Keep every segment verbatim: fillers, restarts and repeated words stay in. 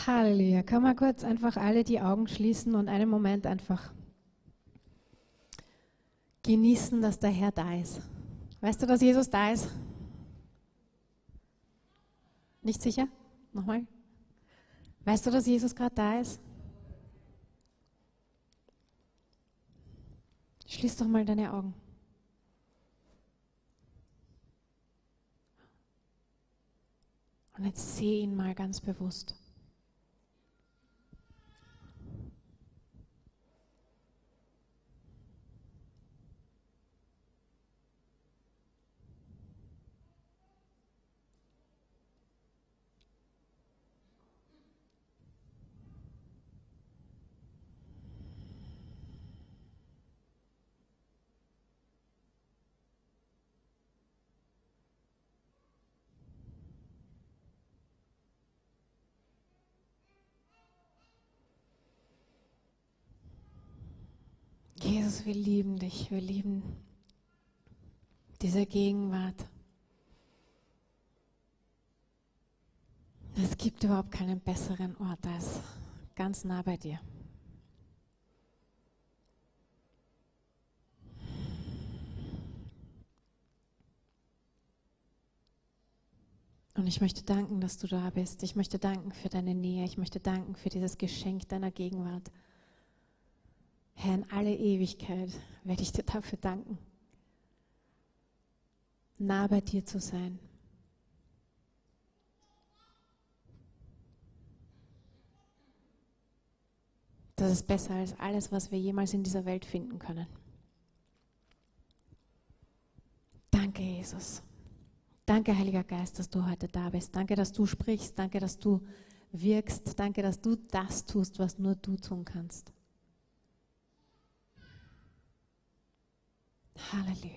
Halleluja. Kann man kurz einfach alle die Augen schließen und einen Moment einfach genießen, dass der Herr da ist. Weißt du, dass Jesus da ist? Nicht sicher? Nochmal. Weißt du, dass Jesus gerade da ist? Schließ doch mal deine Augen. Und jetzt seh ihn mal ganz bewusst. Jesus, wir lieben dich, wir lieben diese Gegenwart. Es gibt überhaupt keinen besseren Ort als ganz nah bei dir. Und ich möchte danken, dass du da bist. Ich möchte danken für deine Nähe. Ich möchte danken für dieses Geschenk deiner Gegenwart. Herr, in alle Ewigkeit werde ich dir dafür danken, nah bei dir zu sein. Das ist besser als alles, was wir jemals in dieser Welt finden können. Danke, Jesus. Danke, Heiliger Geist, dass du heute da bist. Danke, dass du sprichst. Danke, dass du wirkst. Danke, dass du das tust, was nur du tun kannst. Halleluja.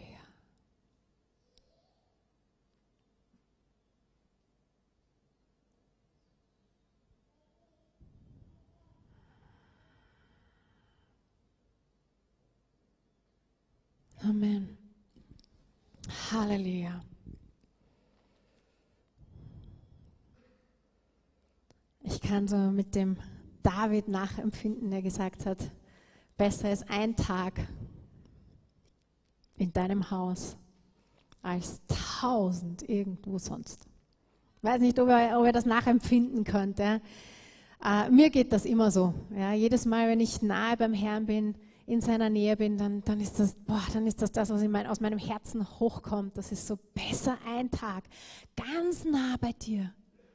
Amen. Halleluja. Ich kann so mit dem David nachempfinden, der gesagt hat, besser ist ein Tag in deinem Haus als tausend irgendwo sonst. Ich weiß nicht, ob ihr, ob ihr das nachempfinden könnt. Ja. Äh, mir geht das immer so. Ja. Jedes Mal, wenn ich nahe beim Herrn bin, in seiner Nähe bin, dann, dann, ist, das, boah, dann ist das das, was in mein, aus meinem Herzen hochkommt. Das ist so besser ein Tag, ganz nah bei dir,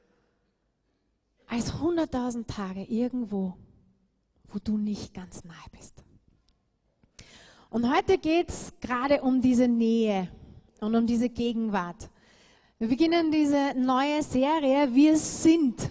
als hunderttausend Tage irgendwo, wo du nicht ganz nahe bist. Und heute geht es gerade um diese Nähe und um diese Gegenwart. Wir beginnen diese neue Serie, Wir sind.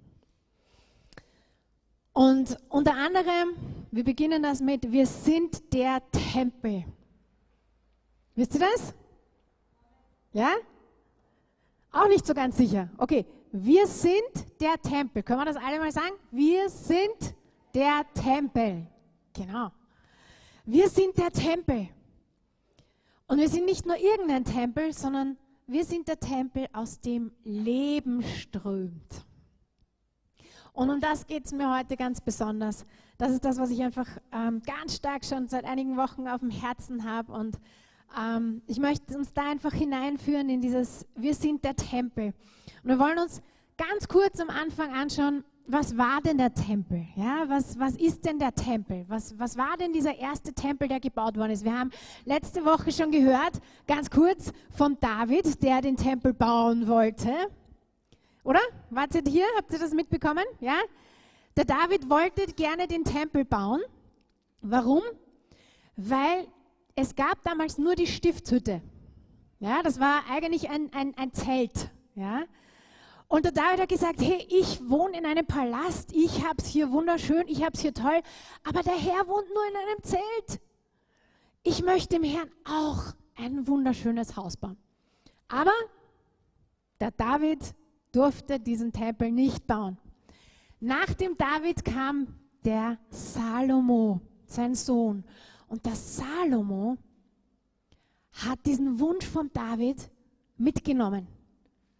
Und unter anderem, wir beginnen das mit, wir sind der Tempel. Wisst ihr das? Ja? Auch nicht so ganz sicher. Okay, wir sind der Tempel. Können wir das alle mal sagen? Wir sind der Tempel. Genau. Wir sind der Tempel. Und wir sind nicht nur irgendein Tempel, sondern wir sind der Tempel, aus dem Leben strömt. Und um das geht es mir heute ganz besonders. Das ist das, was ich einfach ähm, ganz stark schon seit einigen Wochen auf dem Herzen habe. Und ähm, ich möchte uns da einfach hineinführen in dieses, wir sind der Tempel. Und wir wollen uns ganz kurz am Anfang anschauen, was war denn der Tempel? Ja, was, was ist denn der Tempel? Was, was war denn dieser erste Tempel, der gebaut worden ist? Wir haben letzte Woche schon gehört, ganz kurz, von David, der den Tempel bauen wollte. Oder? Wart ihr hier? Habt ihr das mitbekommen? Ja? Der David wollte gerne den Tempel bauen. Warum? Weil es gab damals nur die Stiftshütte. Ja, das war eigentlich ein, ein, ein Zelt. Ja? Und der David hat gesagt, hey, ich wohne in einem Palast, ich habe es hier wunderschön, ich habe es hier toll, aber der Herr wohnt nur in einem Zelt. Ich möchte dem Herrn auch ein wunderschönes Haus bauen. Aber der David durfte diesen Tempel nicht bauen. Nach dem David kam der Salomo, sein Sohn. Und der Salomo hat diesen Wunsch von David mitgenommen.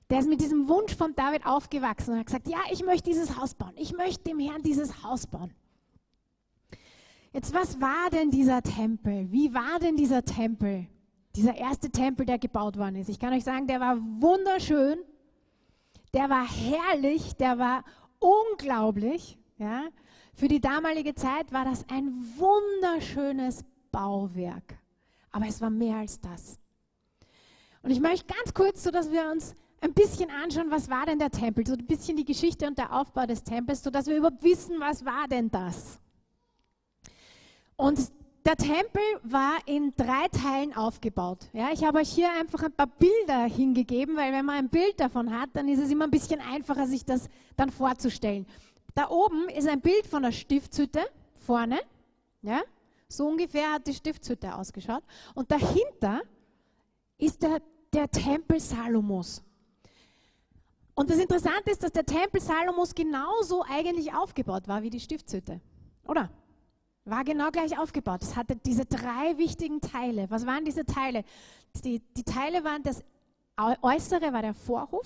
Der ist mit diesem Wunsch von David aufgewachsen und hat gesagt, ja, ich möchte dieses Haus bauen. Ich möchte dem Herrn dieses Haus bauen. Jetzt, was war denn dieser Tempel? Wie war denn dieser Tempel? Dieser erste Tempel, der gebaut worden ist. Ich kann euch sagen, der war wunderschön, der war herrlich, der war unglaublich. Ja? Für die damalige Zeit war das ein wunderschönes Bauwerk. Aber es war mehr als das. Und ich möchte ganz kurz, so dass wir uns ein bisschen anschauen, was war denn der Tempel, so ein bisschen die Geschichte und der Aufbau des Tempels, sodass wir überhaupt wissen, was war denn das. Und der Tempel war in drei Teilen aufgebaut. Ja, ich habe euch hier einfach ein paar Bilder hingegeben, weil wenn man ein Bild davon hat, dann ist es immer ein bisschen einfacher, sich das dann vorzustellen. Da oben ist ein Bild von der Stiftshütte vorne. Ja, so ungefähr hat die Stiftshütte ausgeschaut. Und dahinter ist der, der Tempel Salomos. Und das Interessante ist, dass der Tempel Salomos genauso eigentlich aufgebaut war wie die Stiftshütte. Oder? War genau gleich aufgebaut. Es hatte diese drei wichtigen Teile. Was waren diese Teile? Die, die Teile waren, das Äußere war der Vorhof.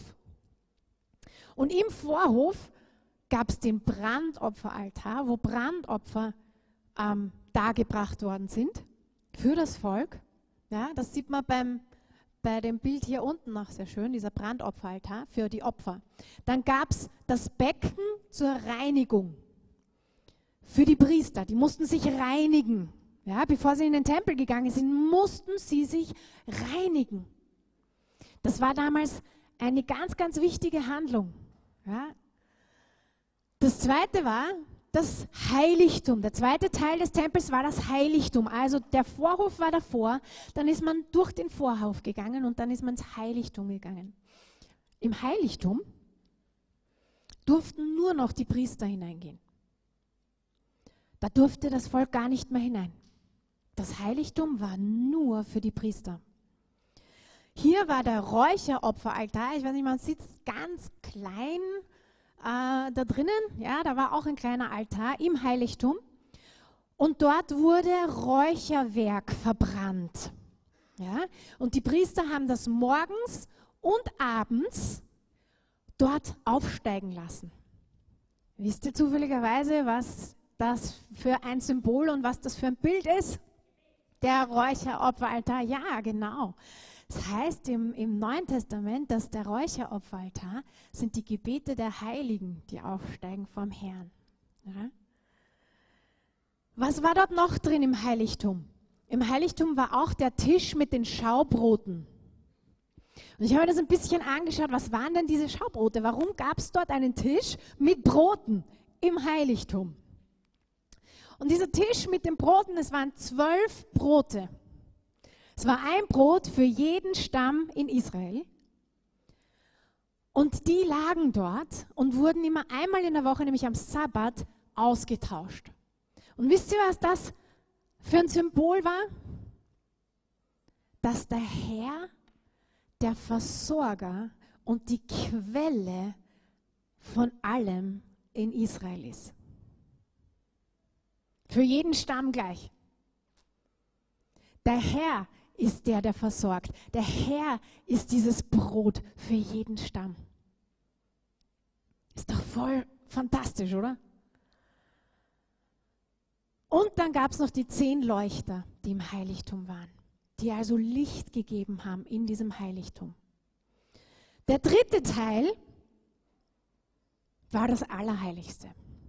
Und im Vorhof gab es den Brandopferaltar, wo Brandopfer ähm, dargebracht worden sind für das Volk. Ja, das sieht man beim bei dem Bild hier unten noch sehr schön, dieser Brandopferaltar für die Opfer. Dann gab es das Becken zur Reinigung für die Priester. Die mussten sich reinigen. Ja, bevor sie in den Tempel gegangen sind, mussten sie sich reinigen. Das war damals eine ganz, ganz wichtige Handlung. Ja. Das zweite war das Heiligtum. Der zweite Teil des Tempels war das Heiligtum. Also der Vorhof war davor, dann ist man durch den Vorhof gegangen und dann ist man ins Heiligtum gegangen. Im Heiligtum durften nur noch die Priester hineingehen. Da durfte das Volk gar nicht mehr hinein. Das Heiligtum war nur für die Priester. Hier war der Räucheropferaltar. Ich weiß nicht, man sieht es ganz klein äh, da drinnen. Ja, da war auch ein kleiner Altar im Heiligtum. Und dort wurde Räucherwerk verbrannt. Ja, und die Priester haben das morgens und abends dort aufsteigen lassen. Wisst ihr zufälligerweise, was das für ein Symbol und was das für ein Bild ist? Der Räucheropferaltar, ja, genau. Das heißt im, im Neuen Testament, dass der Räucheropferaltar sind die Gebete der Heiligen, die aufsteigen vom Herrn. Ja? Was war dort noch drin im Heiligtum? Im Heiligtum war auch der Tisch mit den Schaubroten. Und ich habe mir das ein bisschen angeschaut, was waren denn diese Schaubrote? Warum gab es dort einen Tisch mit Broten im Heiligtum? Und dieser Tisch mit den Broten, es waren zwölf Brote. Es war ein Brot für jeden Stamm in Israel. Und die lagen dort und wurden immer einmal in der Woche, nämlich am Sabbat, ausgetauscht. Und wisst ihr, was das für ein Symbol war? Dass der Herr der Versorger und die Quelle von allem in Israel ist. Für jeden Stamm gleich. Der Herr ist der, der versorgt. Der Herr ist dieses Brot für jeden Stamm. Ist doch voll fantastisch, oder? Und dann gab es noch die zehn Leuchter, die im Heiligtum waren, die also Licht gegeben haben in diesem Heiligtum. Der dritte Teil war das Allerheiligste.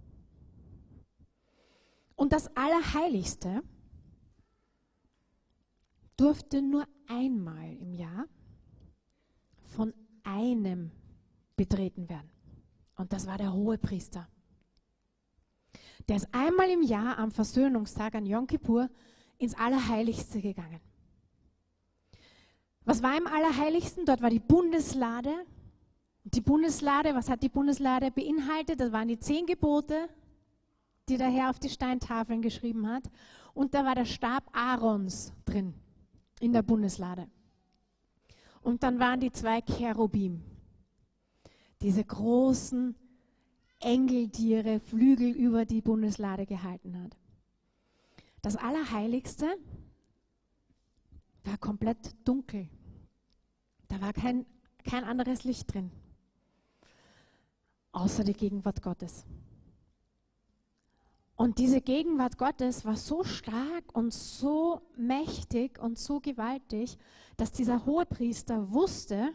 Und das Allerheiligste durfte nur einmal im Jahr von einem betreten werden. Und das war der Hohepriester. Der ist einmal im Jahr am Versöhnungstag, an Yom Kippur, ins Allerheiligste gegangen. Was war im Allerheiligsten? Dort war die Bundeslade. Die Bundeslade, was hat die Bundeslade beinhaltet? Das waren die zehn Gebote, die der Herr auf die Steintafeln geschrieben hat. Und da war der Stab Aarons drin, in der Bundeslade. Und dann waren die zwei Cherubim, diese großen Engeltiere, Flügel über die Bundeslade gehalten hat. Das Allerheiligste war komplett dunkel. Da war kein, kein anderes Licht drin, außer die Gegenwart Gottes. Und diese Gegenwart Gottes war so stark und so mächtig und so gewaltig, dass dieser Hohepriester wusste,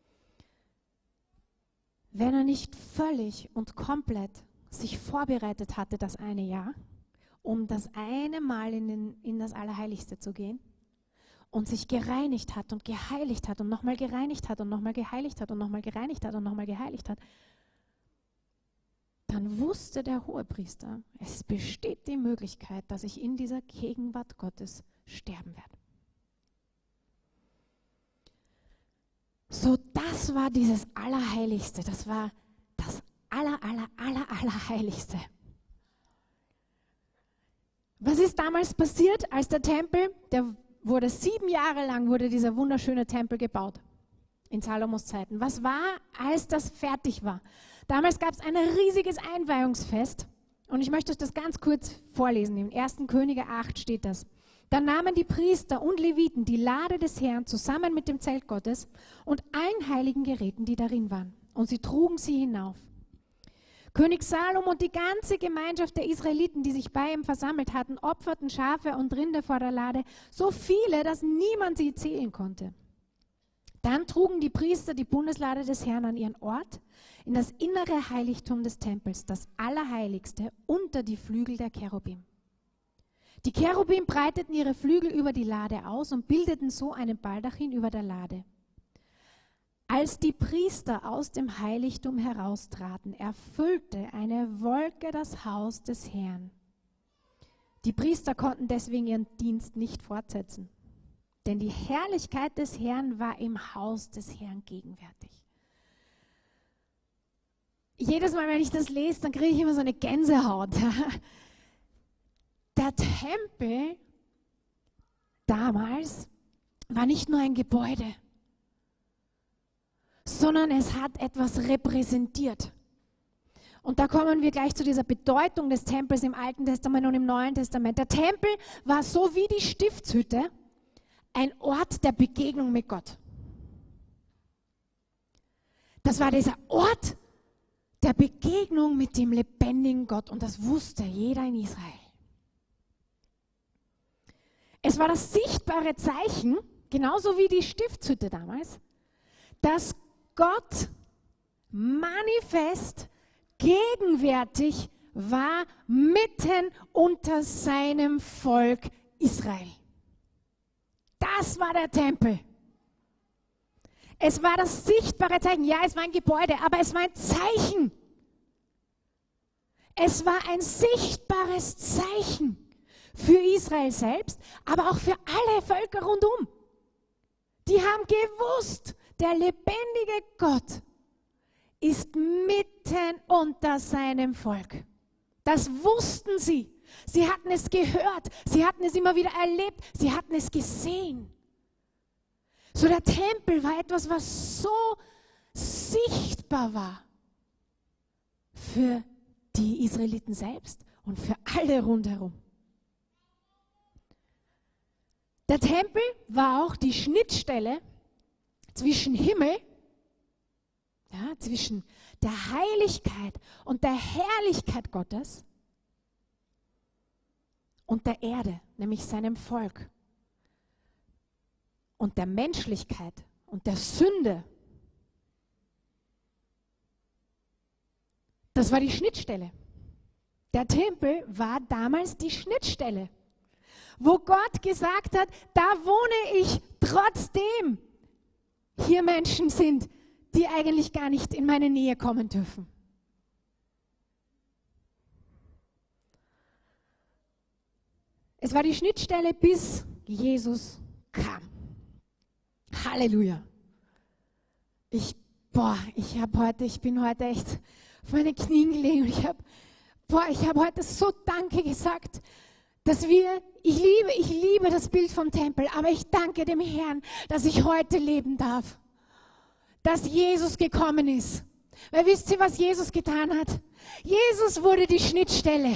wenn er nicht völlig und komplett sich vorbereitet hatte, das eine Jahr, um das eine Mal in, den, in das Allerheiligste zu gehen und sich gereinigt hat und geheiligt hat und nochmal gereinigt hat und nochmal geheiligt hat und nochmal gereinigt hat und nochmal geheiligt hat, dann wusste der Hohepriester, es besteht die Möglichkeit, dass ich in dieser Gegenwart Gottes sterben werde. So, das war dieses Allerheiligste, das war das aller, aller, aller, Allerheiligste. Was ist damals passiert, als der Tempel, der wurde sieben Jahre lang, wurde dieser wunderschöne Tempel gebaut, in Salomos Zeiten. Was war, als das fertig war? Damals gab es ein riesiges Einweihungsfest und ich möchte euch das ganz kurz vorlesen. Im ersten Könige acht steht das. Dann nahmen die Priester und Leviten die Lade des Herrn zusammen mit dem Zelt Gottes und allen heiligen Geräten, die darin waren, und sie trugen sie hinauf. König Salom und die ganze Gemeinschaft der Israeliten, die sich bei ihm versammelt hatten, opferten Schafe und Rinder vor der Lade, so viele, dass niemand sie zählen konnte. Dann trugen die Priester die Bundeslade des Herrn an ihren Ort, in das innere Heiligtum des Tempels, das Allerheiligste, unter die Flügel der Cherubim. Die Cherubim breiteten ihre Flügel über die Lade aus und bildeten so einen Baldachin über der Lade. Als die Priester aus dem Heiligtum heraustraten, erfüllte eine Wolke das Haus des Herrn. Die Priester konnten deswegen ihren Dienst nicht fortsetzen, denn die Herrlichkeit des Herrn war im Haus des Herrn gegenwärtig. Jedes Mal, wenn ich das lese, dann kriege ich immer so eine Gänsehaut. Der Tempel damals war nicht nur ein Gebäude, sondern es hat etwas repräsentiert. Und da kommen wir gleich zu dieser Bedeutung des Tempels im Alten Testament und im Neuen Testament. Der Tempel war so wie die Stiftshütte ein Ort der Begegnung mit Gott. Das war dieser Ort der Begegnung mit dem lebendigen Gott und das wusste jeder in Israel. Es war das sichtbare Zeichen, genauso wie die Stiftshütte damals, dass Gott manifest, gegenwärtig war mitten unter seinem Volk Israel. Das war der Tempel. Es war das sichtbare Zeichen. Ja, es war ein Gebäude, aber es war ein Zeichen. Es war ein sichtbares Zeichen für Israel selbst, aber auch für alle Völker rundum. Die haben gewusst, der lebendige Gott ist mitten unter seinem Volk. Das wussten sie. Sie hatten es gehört. Sie hatten es immer wieder erlebt. Sie hatten es gesehen. So, der Tempel war etwas, was so sichtbar war für die Israeliten selbst und für alle rundherum. Der Tempel war auch die Schnittstelle zwischen Himmel, ja, zwischen der Heiligkeit und der Herrlichkeit Gottes und der Erde, nämlich seinem Volk, und der Menschlichkeit und der Sünde. Das war die Schnittstelle. Der Tempel war damals die Schnittstelle, wo Gott gesagt hat, da wohne ich trotzdem. Hier Menschen sind, die eigentlich gar nicht in meine Nähe kommen dürfen. Es war die Schnittstelle, bis Jesus kam. Halleluja. Ich, boah, ich habe heute, ich bin heute echt auf meine Knien gelegen und ich habe, boah, ich habe heute so Danke gesagt, dass wir, ich liebe, ich liebe das Bild vom Tempel, aber ich danke dem Herrn, dass ich heute leben darf. Dass Jesus gekommen ist. Weil wisst ihr, was Jesus getan hat? Jesus wurde die Schnittstelle.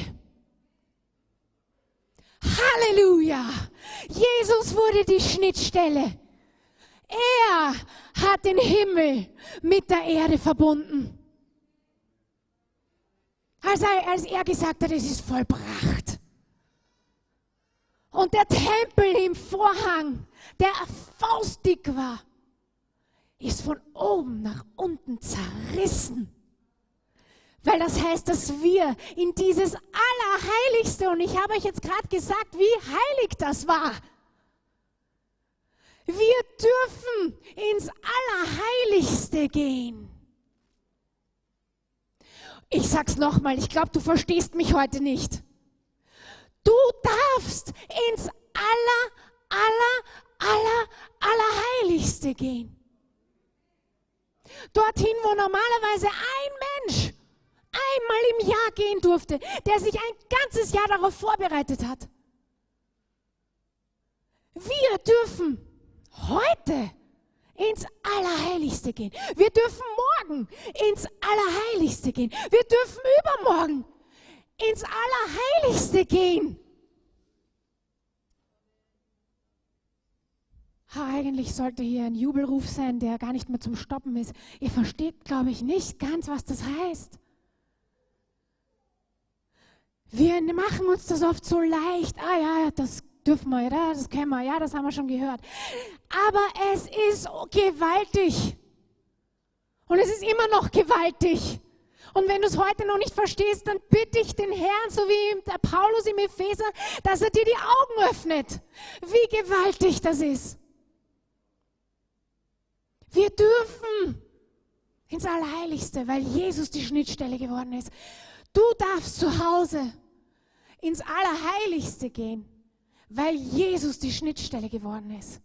Halleluja! Jesus wurde die Schnittstelle. Er hat den Himmel mit der Erde verbunden. Als er, als er gesagt hat, es ist vollbracht. Und der Tempel im Vorhang, der faustdick war, ist von oben nach unten zerrissen. Weil das heißt, dass wir in dieses Allerheiligste, und ich habe euch jetzt gerade gesagt, wie heilig das war. Wir dürfen ins Allerheiligste gehen. Ich sag's nochmal, ich glaube, du verstehst mich heute nicht. Du darfst ins Aller, Aller, Aller, Allerheiligste gehen. Dorthin, wo normalerweise ein Mensch einmal im Jahr gehen durfte, der sich ein ganzes Jahr darauf vorbereitet hat. Wir dürfen heute ins Allerheiligste gehen. Wir dürfen morgen ins Allerheiligste gehen. Wir dürfen übermorgen ins Allerheiligste gehen. Eigentlich sollte hier ein Jubelruf sein, der gar nicht mehr zum Stoppen ist. Ihr versteht, glaube ich, nicht ganz, was das heißt. Wir machen uns das oft so leicht. Ah ja, das dürfen wir, ja, das kennen wir, ja, das haben wir schon gehört. Aber es ist gewaltig. Und es ist immer noch gewaltig. Und wenn du es heute noch nicht verstehst, dann bitte ich den Herrn, so wie der Paulus im Epheser, dass er dir die Augen öffnet, wie gewaltig das ist. Wir dürfen ins Allerheiligste, weil Jesus die Schnittstelle geworden ist. Du darfst zu Hause ins Allerheiligste gehen, weil Jesus die Schnittstelle geworden ist.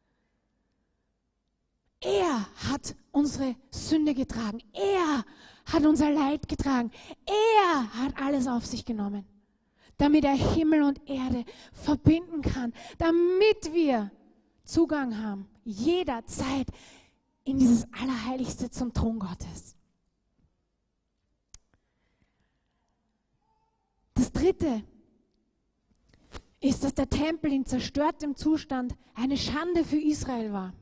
Er hat unsere Sünde getragen. Er hat unser Leid getragen. Er hat alles auf sich genommen, damit er Himmel und Erde verbinden kann, damit wir Zugang haben, jederzeit in dieses Allerheiligste zum Thron Gottes. Das Dritte ist, dass der Tempel in zerstörtem Zustand eine Schande für Israel war.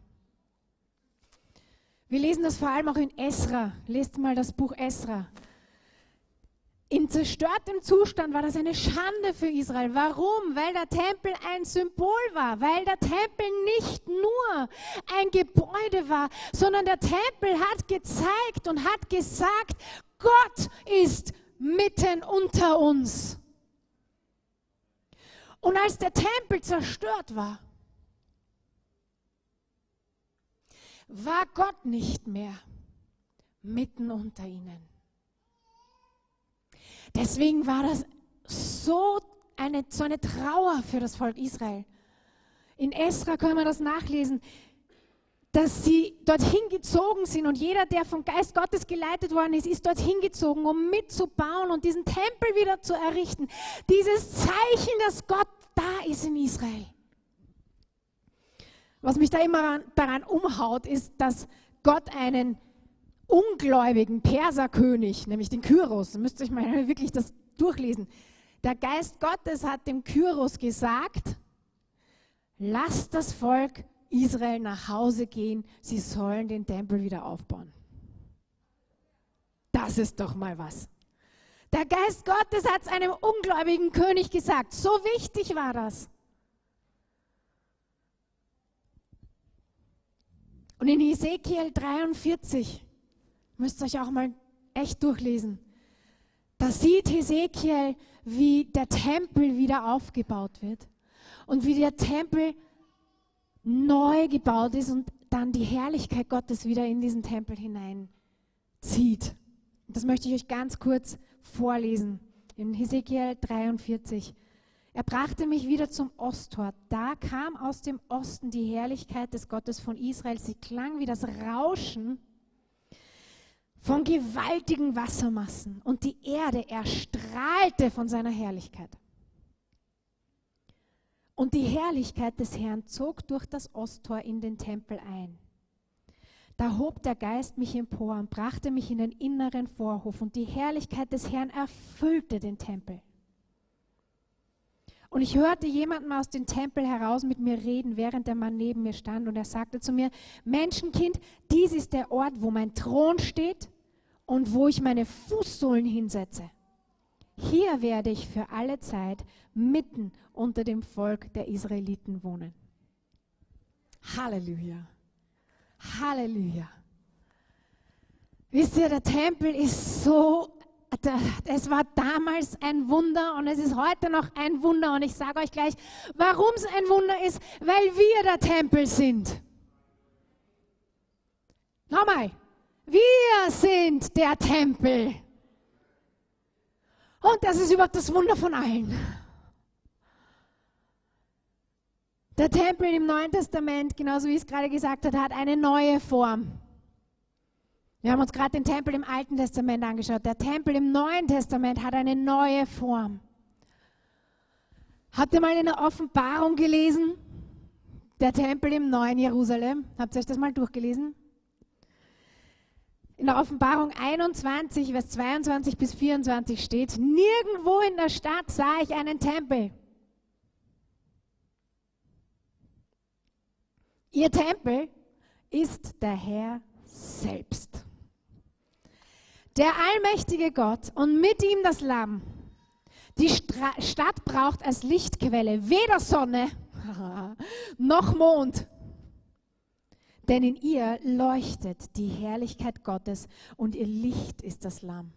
Wir lesen das vor allem auch in Esra. Lest mal das Buch Esra. In zerstörtem Zustand war das eine Schande für Israel. Warum? Weil der Tempel ein Symbol war, weil der Tempel nicht nur ein Gebäude war, sondern der Tempel hat gezeigt und hat gesagt, Gott ist mitten unter uns. Und als der Tempel zerstört war, war Gott nicht mehr mitten unter ihnen. Deswegen war das so eine, so eine Trauer für das Volk Israel. In Esra können wir das nachlesen, dass sie dorthin gezogen sind und jeder, der vom Geist Gottes geleitet worden ist, ist dorthin gezogen, um mitzubauen und diesen Tempel wieder zu errichten. Dieses Zeichen, dass Gott da ist in Israel. Was mich da immer daran umhaut, ist, dass Gott einen ungläubigen Perserkönig, nämlich den Kyros, ihr müsst euch mal wirklich das durchlesen, der Geist Gottes hat dem Kyros gesagt, lasst das Volk Israel nach Hause gehen, sie sollen den Tempel wieder aufbauen. Das ist doch mal was. Der Geist Gottes hat es einem ungläubigen König gesagt. So wichtig war das. Und in Hesekiel dreiundvierzig, müsst ihr euch auch mal echt durchlesen, da sieht Hesekiel, wie der Tempel wieder aufgebaut wird und wie der Tempel neu gebaut ist und dann die Herrlichkeit Gottes wieder in diesen Tempel hineinzieht. Das möchte ich euch ganz kurz vorlesen. In Hesekiel dreiundvierzig. Er brachte mich wieder zum Osttor. Da kam aus dem Osten die Herrlichkeit des Gottes von Israel. Sie klang wie das Rauschen von gewaltigen Wassermassen. Und die Erde erstrahlte von seiner Herrlichkeit. Und die Herrlichkeit des Herrn zog durch das Osttor in den Tempel ein. Da hob der Geist mich empor und brachte mich in den inneren Vorhof. Und die Herrlichkeit des Herrn erfüllte den Tempel. Und ich hörte jemanden aus dem Tempel heraus mit mir reden, während der Mann neben mir stand. Und er sagte zu mir, Menschenkind, dies ist der Ort, wo mein Thron steht und wo ich meine Fußsohlen hinsetze. Hier werde ich für alle Zeit mitten unter dem Volk der Israeliten wohnen. Halleluja. Halleluja. Wisst ihr, der Tempel ist so, es war damals ein Wunder und es ist heute noch ein Wunder. Und ich sage euch gleich, warum es ein Wunder ist, weil wir der Tempel sind. Nochmal, wir sind der Tempel. Und das ist überhaupt das Wunder von allen. Der Tempel im Neuen Testament, genauso wie ich es gerade gesagt habe, hat eine neue Form. Wir haben uns gerade den Tempel im Alten Testament angeschaut. Der Tempel im Neuen Testament hat eine neue Form. Habt ihr mal in der Offenbarung gelesen? Der Tempel im neuen Jerusalem. Habt ihr euch das mal durchgelesen? In der Offenbarung einundzwanzig, Vers zweiundzwanzig bis vierundzwanzig steht, nirgendwo in der Stadt sah ich einen Tempel. Ihr Tempel ist der Herr selbst. Der allmächtige Gott und mit ihm das Lamm. Die Stra- Stadt braucht als Lichtquelle weder Sonne noch Mond. Denn in ihr leuchtet die Herrlichkeit Gottes und ihr Licht ist das Lamm.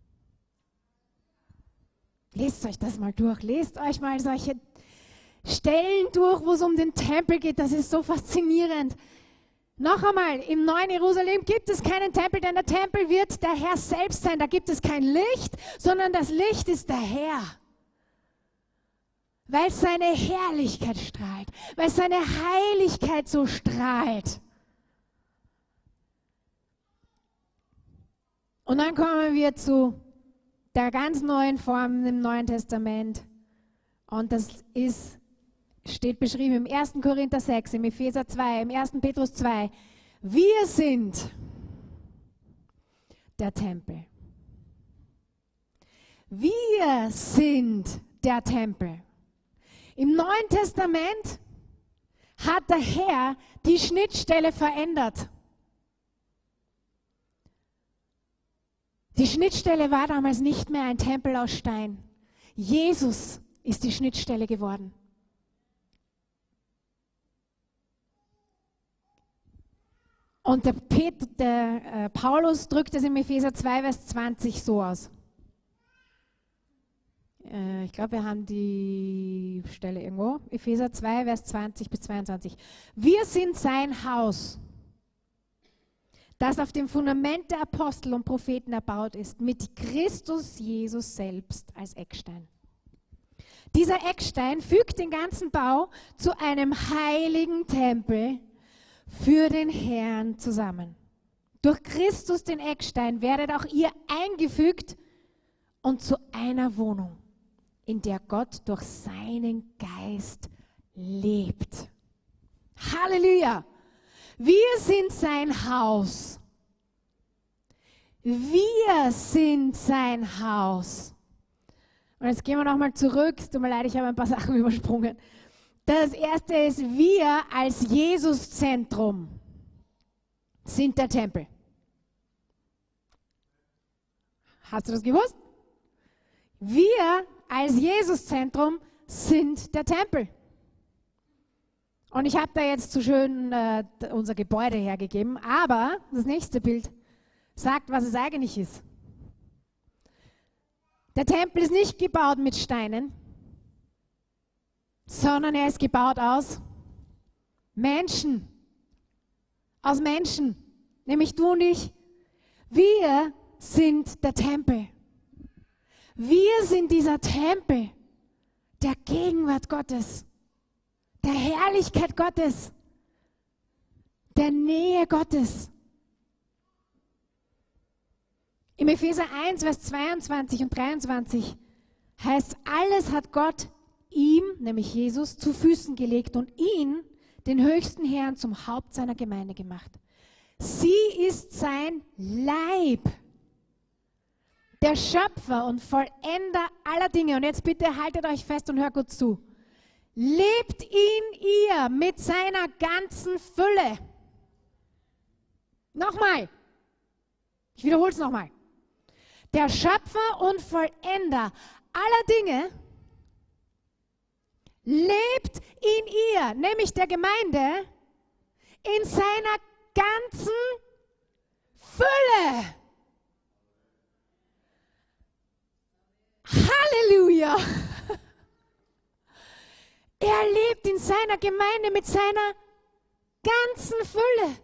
Lest euch das mal durch. Lest euch mal solche Stellen durch, wo es um den Tempel geht. Das ist so faszinierend. Noch einmal, im neuen Jerusalem gibt es keinen Tempel, denn der Tempel wird der Herr selbst sein. Da gibt es kein Licht, sondern das Licht ist der Herr. Weil seine Herrlichkeit strahlt, weil seine Heiligkeit so strahlt. Und dann kommen wir zu der ganz neuen Form im Neuen Testament. Und das ist, steht beschrieben im ersten Korinther sechs, im Epheser zwei, im ersten Petrus zwei. Wir sind der Tempel. Wir sind der Tempel. Im Neuen Testament hat der Herr die Schnittstelle verändert. Die Schnittstelle war damals nicht mehr ein Tempel aus Stein. Jesus ist die Schnittstelle geworden. Und der, Peter, der äh, Paulus drückt es im Epheser zwei, Vers zwanzig so aus. Äh, ich glaube, wir haben die Stelle irgendwo. Epheser zwei, Vers zwanzig bis zweiundzwanzig. Wir sind sein Haus, das auf dem Fundament der Apostel und Propheten erbaut ist, mit Christus Jesus selbst als Eckstein. Dieser Eckstein fügt den ganzen Bau zu einem heiligen Tempel für den Herrn zusammen. Durch Christus, den Eckstein, werdet auch ihr eingefügt und zu einer Wohnung, in der Gott durch seinen Geist lebt. Halleluja! Wir sind sein Haus. Wir sind sein Haus. Und jetzt gehen wir nochmal zurück. Es tut mir leid, ich habe ein paar Sachen übersprungen. Das erste ist, wir als Jesus-Zentrum sind der Tempel. Hast du das gewusst? Wir als Jesus-Zentrum sind der Tempel. Und ich habe da jetzt so schön äh, unser Gebäude hergegeben, aber das nächste Bild sagt, was es eigentlich ist. Der Tempel ist nicht gebaut mit Steinen, sondern er ist gebaut aus Menschen. Aus Menschen, nämlich du und ich. Wir sind der Tempel. Wir sind dieser Tempel der Gegenwart Gottes, der Herrlichkeit Gottes, der Nähe Gottes. Im Epheser eins, Vers zweiundzwanzig und dreiundzwanzig heißt, alles hat Gott ihm, nämlich Jesus, zu Füßen gelegt und ihn, den höchsten Herrn, zum Haupt seiner Gemeinde gemacht. Sie ist sein Leib, der Schöpfer und Vollender aller Dinge, und jetzt bitte haltet euch fest und hört gut zu, lebt in ihr mit seiner ganzen Fülle. Nochmal, ich wiederhole es nochmal. Der Schöpfer und Vollender aller Dinge lebt in ihr, nämlich der Gemeinde, in seiner ganzen Fülle. Halleluja! Er lebt in seiner Gemeinde mit seiner ganzen Fülle.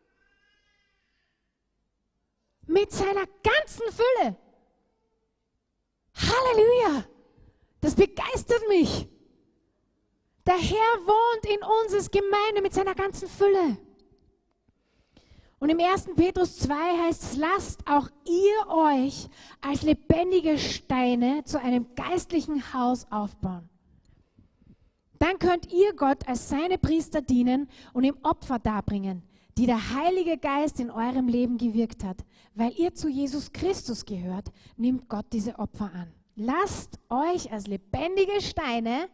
Mit seiner ganzen Fülle. Halleluja! Das begeistert mich. Der Herr wohnt in uns als Gemeinde mit seiner ganzen Fülle. Und im ersten Petrus zwei heißt es, lasst auch ihr euch als lebendige Steine zu einem geistlichen Haus aufbauen. Dann könnt ihr Gott als seine Priester dienen und ihm Opfer darbringen, die der Heilige Geist in eurem Leben gewirkt hat. Weil ihr zu Jesus Christus gehört, nimmt Gott diese Opfer an. Lasst euch als lebendige Steine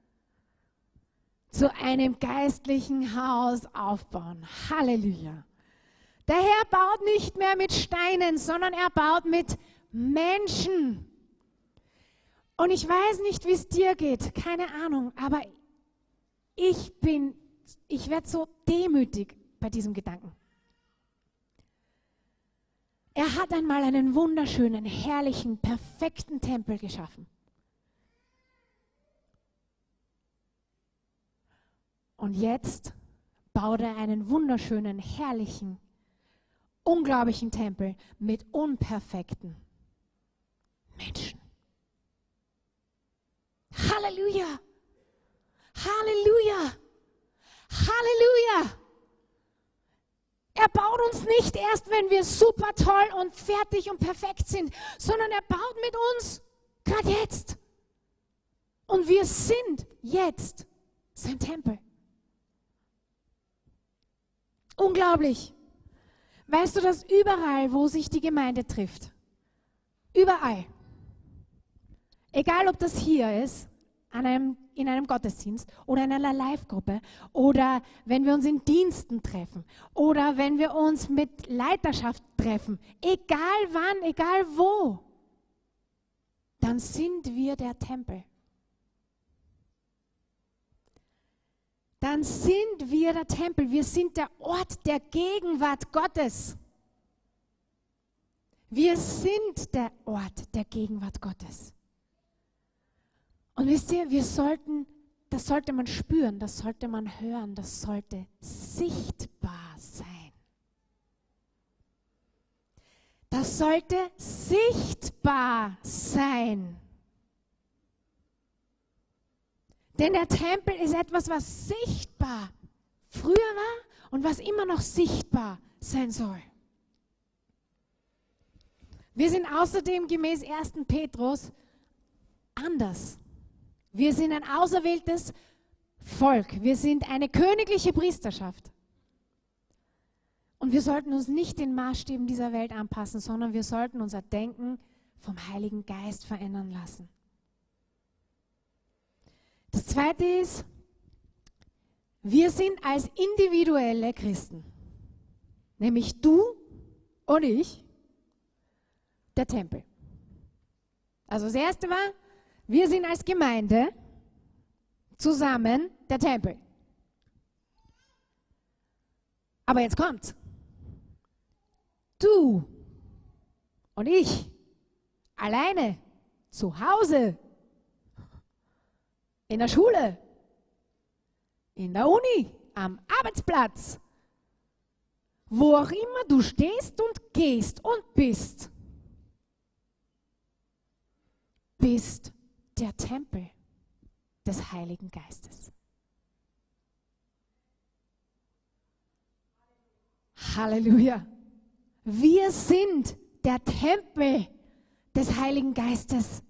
zu einem geistlichen Haus aufbauen. Halleluja. Der Herr baut nicht mehr mit Steinen, sondern er baut mit Menschen. Und ich weiß nicht, wie es dir geht, keine Ahnung, aber ich bin, ich werde so demütig bei diesem Gedanken. Er hat einmal einen wunderschönen, herrlichen, perfekten Tempel geschaffen. Und jetzt baut er einen wunderschönen, herrlichen, unglaublichen Tempel mit unperfekten Menschen. Halleluja! Halleluja! Halleluja! Er baut uns nicht erst, wenn wir super toll und fertig und perfekt sind, sondern er baut mit uns gerade jetzt. Und wir sind jetzt sein Tempel. Unglaublich. Weißt du, dass überall, wo sich die Gemeinde trifft, überall, egal ob das hier ist, an einem, in einem Gottesdienst oder in einer Live-Gruppe oder wenn wir uns in Diensten treffen oder wenn wir uns mit Leiterschaft treffen, egal wann, egal wo, dann sind wir der Tempel. Dann sind wir der Tempel. Wir sind der Ort der Gegenwart Gottes. Wir sind der Ort der Gegenwart Gottes. Und wisst ihr, wir sollten, das sollte man spüren, das sollte man hören, das sollte sichtbar sein. Das sollte sichtbar sein. Denn der Tempel ist etwas, was sichtbar früher war und was immer noch sichtbar sein soll. Wir sind außerdem gemäß ersten Petrus anders. Wir sind ein auserwähltes Volk. Wir sind eine königliche Priesterschaft. Und wir sollten uns nicht den Maßstäben dieser Welt anpassen, sondern wir sollten unser Denken vom Heiligen Geist verändern lassen. Das Zweite ist, wir sind als individuelle Christen, nämlich du und ich, der Tempel. Also das Erste war, wir sind als Gemeinde zusammen der Tempel. Aber jetzt kommt's. Du und ich, alleine, zu Hause, in der Schule, in der Uni, am Arbeitsplatz, wo auch immer du stehst und gehst und bist, bist der Tempel des Heiligen Geistes. Halleluja! Wir sind der Tempel des Heiligen Geistes.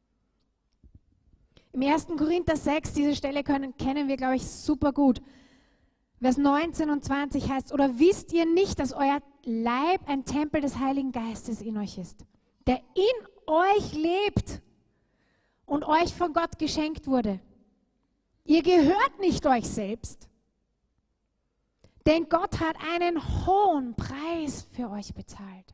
Im ersten Korinther sechs, diese Stelle können, kennen wir, glaube ich, super gut. Vers neunzehn und zwanzig heißt, oder wisst ihr nicht, dass euer Leib ein Tempel des Heiligen Geistes in euch ist, der in euch lebt und euch von Gott geschenkt wurde. Ihr gehört nicht euch selbst, denn Gott hat einen hohen Preis für euch bezahlt.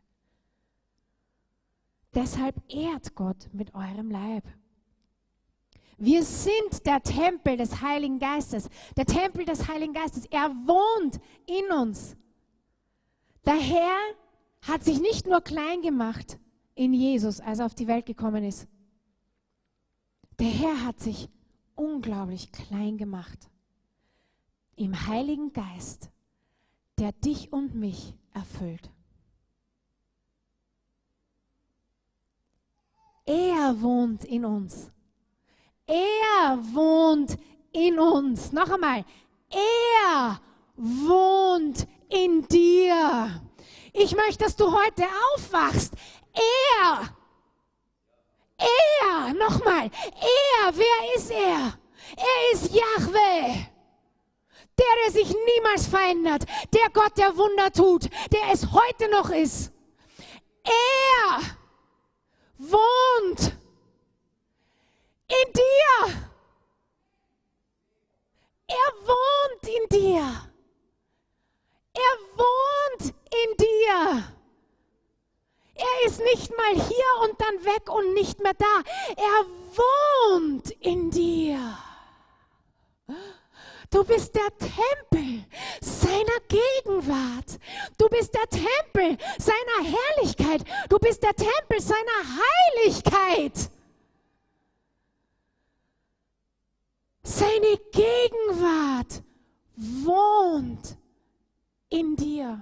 Deshalb ehrt Gott mit eurem Leib. Wir sind der Tempel des Heiligen Geistes. Der Tempel des Heiligen Geistes. Er wohnt in uns. Der Herr hat sich nicht nur klein gemacht in Jesus, als er auf die Welt gekommen ist. Der Herr hat sich unglaublich klein gemacht. Im Heiligen Geist, der dich und mich erfüllt. Er wohnt in uns. Er wohnt in uns. Noch einmal. Er wohnt in dir. Ich möchte, dass du heute aufwachst. Er. Er. Nochmal. Er. Wer ist er? Er ist Jahwe. Der, der sich niemals verändert. Der Gott, der Wunder tut. Der es heute noch ist. Er wohnt in dir. Er wohnt in dir. Er wohnt in dir. Er ist nicht mal hier und dann weg und nicht mehr da. Er wohnt in dir. Du bist der Tempel seiner Gegenwart. Du bist der Tempel seiner Herrlichkeit. Du bist der Tempel seiner Heiligkeit. Seine Gegenwart wohnt in dir.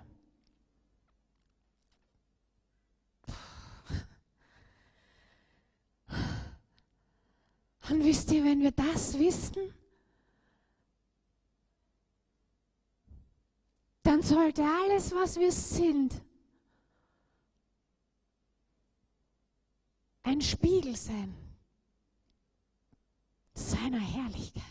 Und wisst ihr, wenn wir das wissen, dann sollte alles, was wir sind, ein Spiegel sein seiner Herrlichkeit.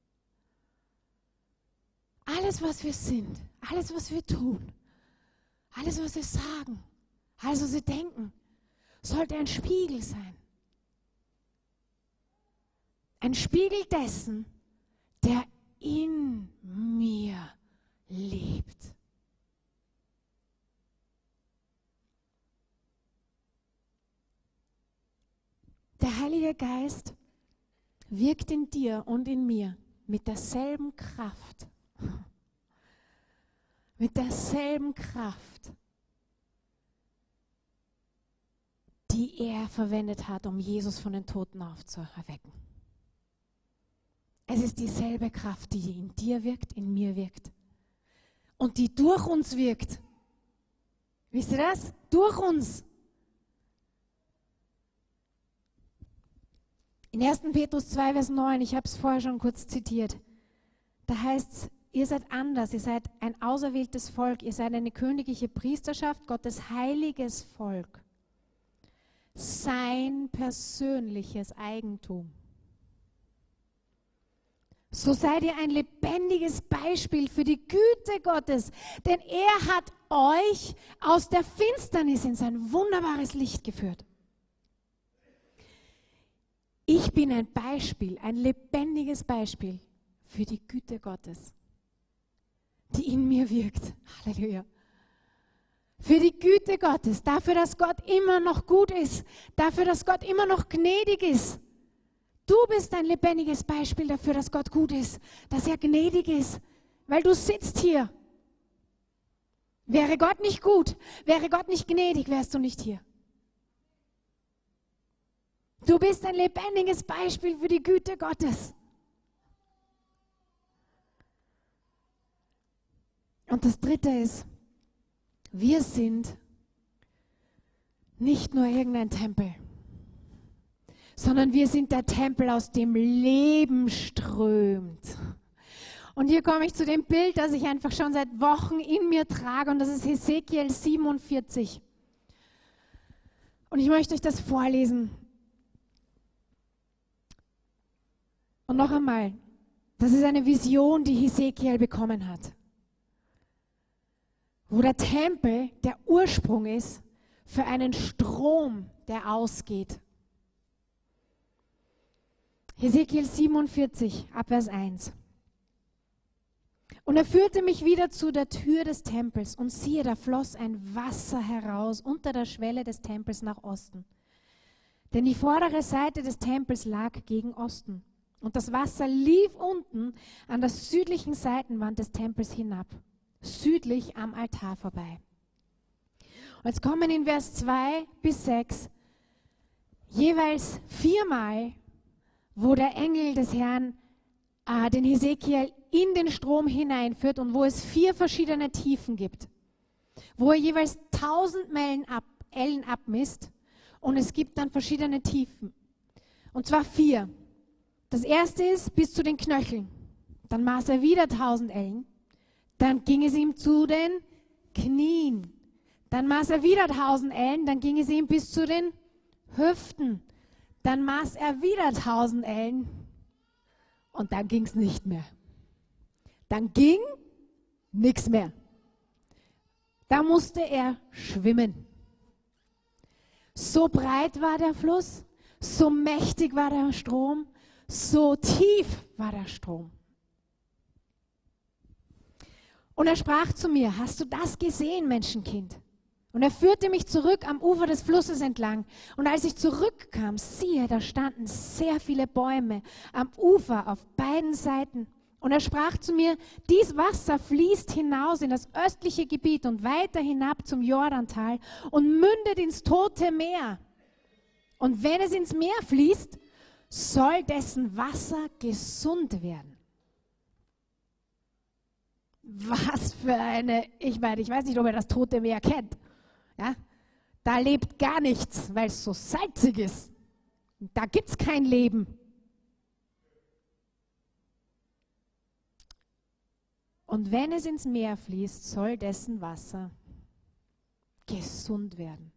Alles, was wir sind, alles, was wir tun, alles, was wir sagen, alles, was wir denken, sollte ein Spiegel sein. Ein Spiegel dessen, der in mir lebt. Der Heilige Geist wirkt in dir und in mir mit derselben Kraft. Mit derselben Kraft, die er verwendet hat, um Jesus von den Toten aufzuerwecken. Es ist dieselbe Kraft, die in dir wirkt, in mir wirkt. Und die durch uns wirkt. Wisst ihr das? Durch uns. In ersten Petrus zwei, Vers neun, ich habe es vorher schon kurz zitiert, da heißt es, ihr seid anders, ihr seid ein auserwähltes Volk, ihr seid eine königliche Priesterschaft, Gottes heiliges Volk. Sein persönliches Eigentum. So seid ihr ein lebendiges Beispiel für die Güte Gottes, denn er hat euch aus der Finsternis in sein wunderbares Licht geführt. Ich bin ein Beispiel, ein lebendiges Beispiel für die Güte Gottes, die in mir wirkt. Halleluja. Für die Güte Gottes, dafür, dass Gott immer noch gut ist, dafür, dass Gott immer noch gnädig ist. Du bist ein lebendiges Beispiel dafür, dass Gott gut ist, dass er gnädig ist, weil du sitzt hier. Wäre Gott nicht gut, wäre Gott nicht gnädig, wärst du nicht hier. Du bist ein lebendiges Beispiel für die Güte Gottes. Und das Dritte ist, wir sind nicht nur irgendein Tempel, sondern wir sind der Tempel, aus dem Leben strömt. Und hier komme ich zu dem Bild, das ich einfach schon seit Wochen in mir trage, und das ist Hesekiel siebenundvierzig. Und ich möchte euch das vorlesen. Und noch einmal, das ist eine Vision, die Hesekiel bekommen hat, wo der Tempel der Ursprung ist für einen Strom, der ausgeht. Hesekiel siebenundvierzig, Abvers eins. Und er führte mich wieder zu der Tür des Tempels, und siehe, da floss ein Wasser heraus unter der Schwelle des Tempels nach Osten. Denn die vordere Seite des Tempels lag gegen Osten. Und das Wasser lief unten an der südlichen Seitenwand des Tempels hinab, südlich am Altar vorbei. Und jetzt kommen in Vers zwei bis sechs jeweils viermal, wo der Engel des Herrn äh, den Hesekiel in den Strom hineinführt und wo es vier verschiedene Tiefen gibt, wo er jeweils tausend Meilen ab, Ellen abmisst, und es gibt dann verschiedene Tiefen. Und zwar vier. Das erste ist bis zu den Knöcheln. Dann maß er wieder tausend Ellen. Dann ging es ihm zu den Knien. Dann maß er wieder tausend Ellen. Dann ging es ihm bis zu den Hüften. Dann maß er wieder tausend Ellen. Und dann ging es nicht mehr. Dann ging nichts mehr. Da musste er schwimmen. So breit war der Fluss, so mächtig war der Strom, so tief war der Strom. Und er sprach zu mir: Hast du das gesehen, Menschenkind? Und er führte mich zurück am Ufer des Flusses entlang. Und als ich zurückkam, siehe, da standen sehr viele Bäume am Ufer auf beiden Seiten. Und er sprach zu mir: Dies Wasser fließt hinaus in das östliche Gebiet und weiter hinab zum Jordantal und mündet ins Tote Meer. Und wenn es ins Meer fließt, soll dessen Wasser gesund werden. Was für eine, ich meine, ich weiß nicht, ob ihr das Tote Meer kennt. Ja? Da lebt gar nichts, weil es so salzig ist. Da gibt es kein Leben. Und wenn es ins Meer fließt, soll dessen Wasser gesund werden.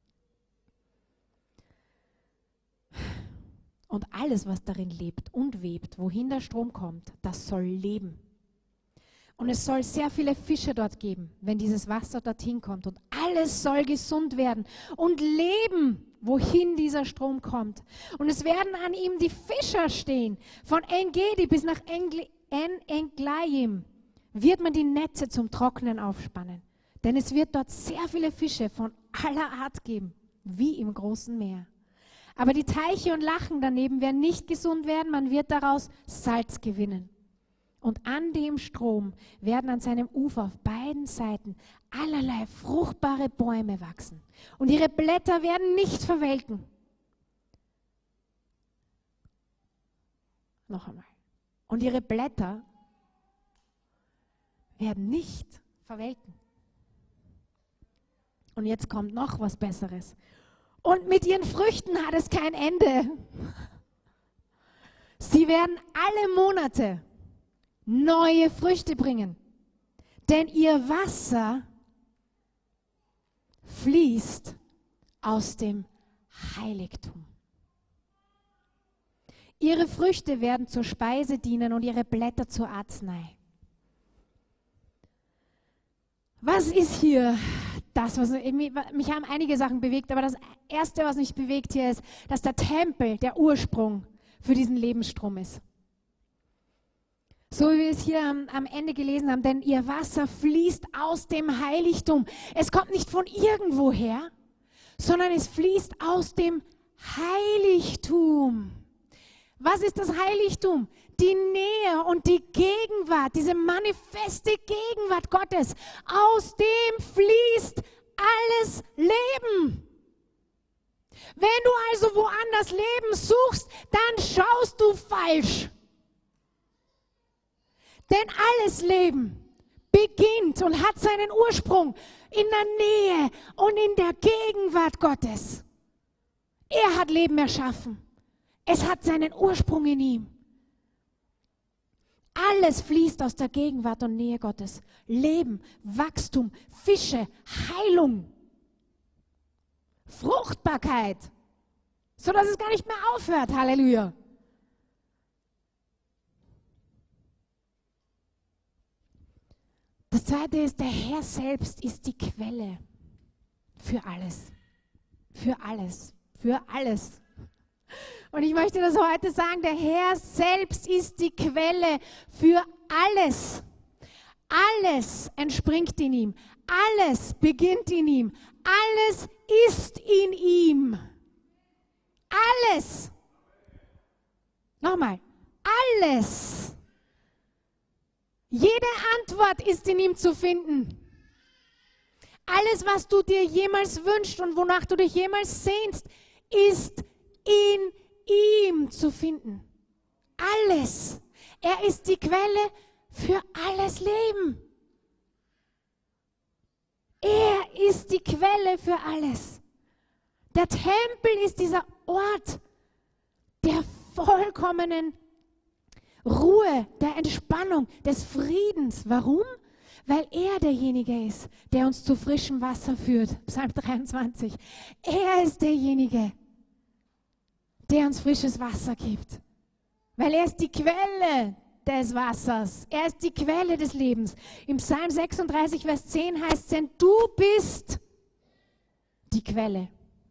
Und alles, was darin lebt und webt, wohin der Strom kommt, das soll leben. Und es soll sehr viele Fische dort geben, wenn dieses Wasser dorthin kommt. Und alles soll gesund werden und leben, wohin dieser Strom kommt. Und es werden an ihm die Fischer stehen. Von En-Gedi bis nach En-Eglaim wird man die Netze zum Trocknen aufspannen. Denn es wird dort sehr viele Fische von aller Art geben, wie im großen Meer. Aber die Teiche und Lachen daneben werden nicht gesund werden, man wird daraus Salz gewinnen. Und an dem Strom werden an seinem Ufer auf beiden Seiten allerlei fruchtbare Bäume wachsen. Und ihre Blätter werden nicht verwelken. Noch einmal. Und ihre Blätter werden nicht verwelken. Und jetzt kommt noch was Besseres. Und mit ihren Früchten hat es kein Ende. Sie werden alle Monate neue Früchte bringen, denn ihr Wasser fließt aus dem Heiligtum. Ihre Früchte werden zur Speise dienen und ihre Blätter zur Arznei. Was ist hier das, was mich haben einige Sachen bewegt, aber das Erste, was mich bewegt hier ist, dass der Tempel der Ursprung für diesen Lebensstrom ist. So wie wir es hier am, am Ende gelesen haben, denn ihr Wasser fließt aus dem Heiligtum. Es kommt nicht von irgendwoher, sondern es fließt aus dem Heiligtum. Was ist das Heiligtum? Die Nähe und die Gegenwart, diese manifeste Gegenwart Gottes. Aus dem fließt alles Leben. Wenn du also woanders Leben suchst, dann schaust du falsch. Denn alles Leben beginnt und hat seinen Ursprung in der Nähe und in der Gegenwart Gottes. Er hat Leben erschaffen. Es hat seinen Ursprung in ihm. Alles fließt aus der Gegenwart und Nähe Gottes. Leben, Wachstum, Fische, Heilung, Fruchtbarkeit, sodass es gar nicht mehr aufhört. Halleluja. Das Zweite ist, der Herr selbst ist die Quelle für alles. Für alles. für alles. Und ich möchte das heute sagen, der Herr selbst ist die Quelle für alles. Alles entspringt in ihm. Alles beginnt in ihm. Alles ist in ihm. Alles. Nochmal. Alles. Jede Antwort ist in ihm zu finden. Alles, was du dir jemals wünschst und wonach du dich jemals sehnst, ist in ihm zu finden. Alles. Er ist die Quelle für alles Leben. Er ist die Quelle für alles. Der Tempel ist dieser Ort der vollkommenen Ruhe, der Entspannung, des Friedens. Warum? Weil er derjenige ist, der uns zu frischem Wasser führt. Psalm dreiundzwanzig. Er ist derjenige, der uns frisches Wasser gibt. Weil er ist die Quelle des Wassers. Er ist die Quelle des Lebens. Im Psalm sechsunddreißig, Vers zehn heißt es, denn du bist die Quelle.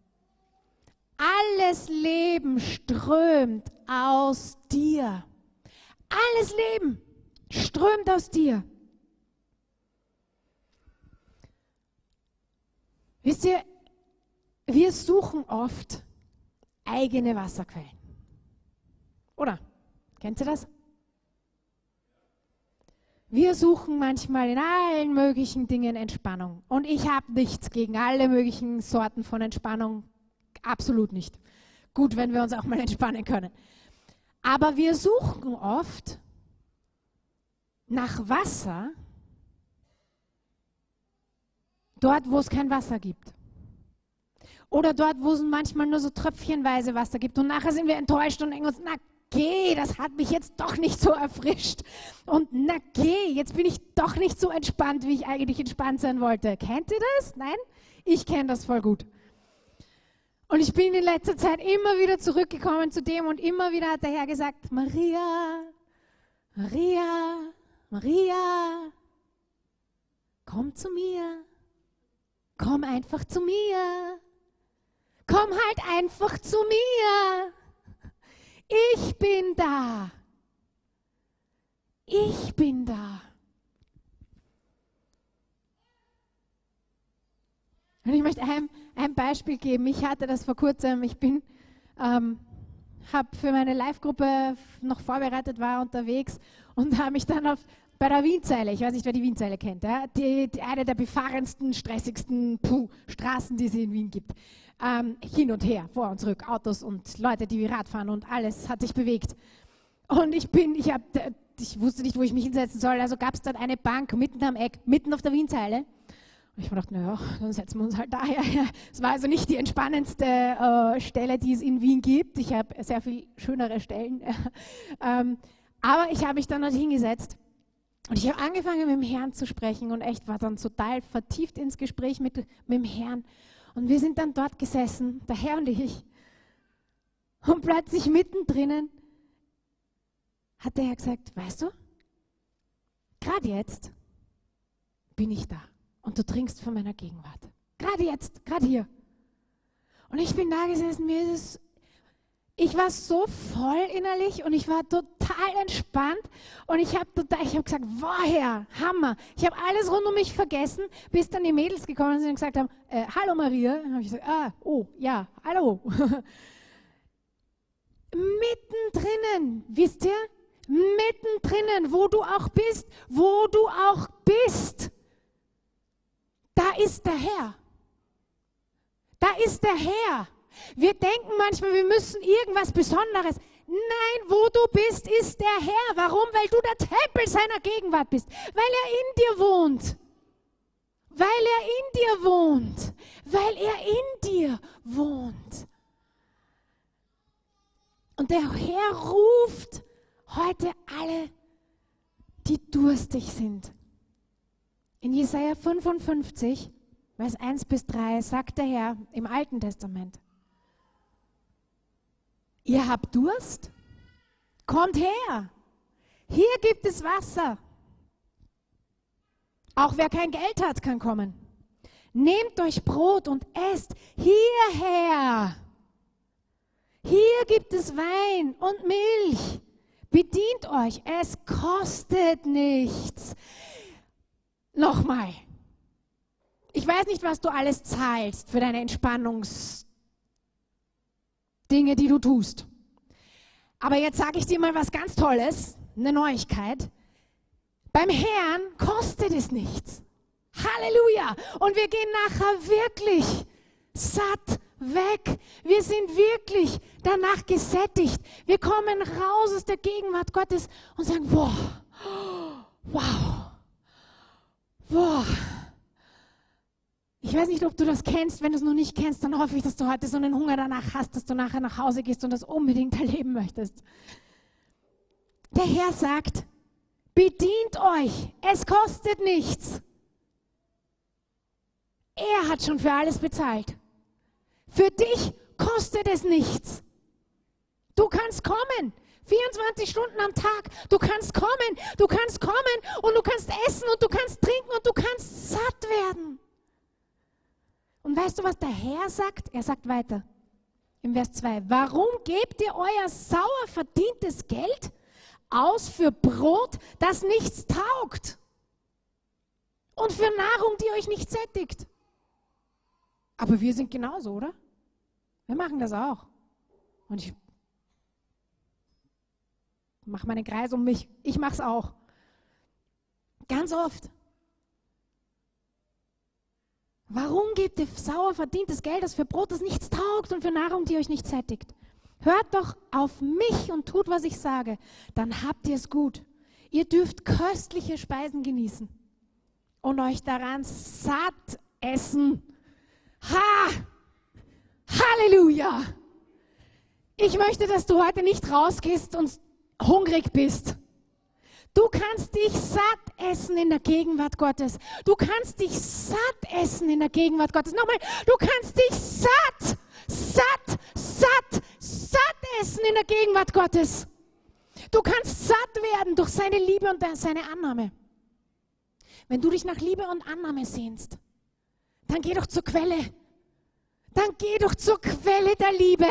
Alles Leben strömt aus dir. Alles Leben strömt aus dir. Wisst ihr, wir suchen oft eigene Wasserquellen. Oder? Kennt ihr das? Wir suchen manchmal in allen möglichen Dingen Entspannung. Und ich habe nichts gegen alle möglichen Sorten von Entspannung. Absolut nicht. Gut, wenn wir uns auch mal entspannen können. Aber wir suchen oft nach Wasser, dort, wo es kein Wasser gibt. Oder dort, wo es manchmal nur so tröpfchenweise Wasser gibt. Und nachher sind wir enttäuscht und denken uns, na geh, das hat mich jetzt doch nicht so erfrischt. Und na geh, jetzt bin ich doch nicht so entspannt, wie ich eigentlich entspannt sein wollte. Kennt ihr das? Nein? Ich kenne das voll gut. Und ich bin in letzter Zeit immer wieder zurückgekommen zu dem und immer wieder hat der Herr gesagt, Maria, Maria, Maria, komm zu mir, komm einfach zu mir, komm halt einfach zu mir, ich bin da, ich bin da. Und ich möchte ein, ein Beispiel geben. Ich hatte das vor kurzem. Ich bin, ähm, habe für meine Live-Gruppe noch vorbereitet, war unterwegs und habe mich dann auf, bei der Wienzeile, ich weiß nicht, wer die Wienzeile kennt, ja, die, die, eine der befahrensten, stressigsten puh, Straßen, die es in Wien gibt. Ähm, hin und her, vor und zurück, Autos und Leute, die wie Rad fahren und alles hat sich bewegt. Und ich bin, ich, hab, ich wusste nicht, wo ich mich hinsetzen soll, also gab es dort eine Bank mitten am Eck, mitten auf der Wienzeile. Und ich mir dachte, naja, dann setzen wir uns halt daher. Es war also nicht die entspannendste äh, Stelle, die es in Wien gibt. Ich habe sehr viel schönere Stellen. ähm, aber ich habe mich dann dort hingesetzt und ich habe angefangen, mit dem Herrn zu sprechen und echt war dann total vertieft ins Gespräch mit, mit dem Herrn. Und wir sind dann dort gesessen, der Herr und ich. Und plötzlich mittendrin hat der Herr gesagt, weißt du, gerade jetzt bin ich da. Und du trinkst von meiner Gegenwart. Gerade jetzt, gerade hier. Und ich bin da gesessen, mir ist es, ich war so voll innerlich und ich war total entspannt. Und ich habe ich hab gesagt, woher, Hammer. Ich habe alles rund um mich vergessen, bis dann die Mädels gekommen sind und gesagt haben, äh, hallo Maria. Dann habe ich gesagt, ah, oh, ja, hallo. Mittendrin, wisst ihr? Mittendrin, wo du auch bist, wo du auch bist. Da ist der Herr. Da ist der Herr. Wir denken manchmal, wir müssen irgendwas Besonderes. Nein, wo du bist, ist der Herr. Warum? Weil du der Tempel seiner Gegenwart bist. Weil er in dir wohnt. Weil er in dir wohnt. Weil er in dir wohnt. Und der Herr ruft heute alle, die durstig sind. In Jesaja fünfundfünfzig, Vers eins bis drei, sagt der Herr im Alten Testament, ihr habt Durst? Kommt her! Hier gibt es Wasser. Auch wer kein Geld hat, kann kommen. Nehmt euch Brot und esst hierher. Hier gibt es Wein und Milch. Bedient euch, es kostet nichts. Nochmal. Ich weiß nicht, was du alles zahlst für deine Entspannungsdinge, die du tust. Aber jetzt sage ich dir mal was ganz Tolles, eine Neuigkeit. Beim Herrn kostet es nichts. Halleluja! Und wir gehen nachher wirklich satt weg. Wir sind wirklich danach gesättigt. Wir kommen raus aus der Gegenwart Gottes und sagen, wow, wow, wow. Ich weiß nicht, ob du das kennst. Wenn du es noch nicht kennst, dann hoffe ich, dass du heute so einen Hunger danach hast, dass du nachher nach Hause gehst und das unbedingt erleben möchtest. Der Herr sagt, bedient euch, es kostet nichts. Er hat schon für alles bezahlt. Für dich kostet es nichts. Du kannst kommen, vierundzwanzig Stunden am Tag. Du kannst kommen, du kannst kommen und du kannst essen und du kannst trinken und du kannst satt werden. Und weißt du, was der Herr sagt? Er sagt weiter im Vers zwei. Warum gebt ihr euer sauer verdientes Geld aus für Brot, das nichts taugt? Und für Nahrung, die euch nicht sättigt? Aber wir sind genauso, oder? Wir machen das auch. Und ich mache meinen Kreis um mich. Ich mache es auch. Ganz oft. Warum gebt ihr sauer verdientes Geld, das für Brot, das nichts taugt und für Nahrung, die euch nicht sättigt? Hört doch auf mich und tut, was ich sage. Dann habt ihr es gut. Ihr dürft köstliche Speisen genießen und euch daran satt essen. Ha! Halleluja! Ich möchte, dass du heute nicht rausgehst und hungrig bist. Du kannst dich satt essen in der Gegenwart Gottes. Du kannst dich satt essen in der Gegenwart Gottes. Nochmal, du kannst dich satt, satt, satt, satt essen in der Gegenwart Gottes. Du kannst satt werden durch seine Liebe und seine Annahme. Wenn du dich nach Liebe und Annahme sehnst, dann geh doch zur Quelle. Dann geh doch zur Quelle der Liebe.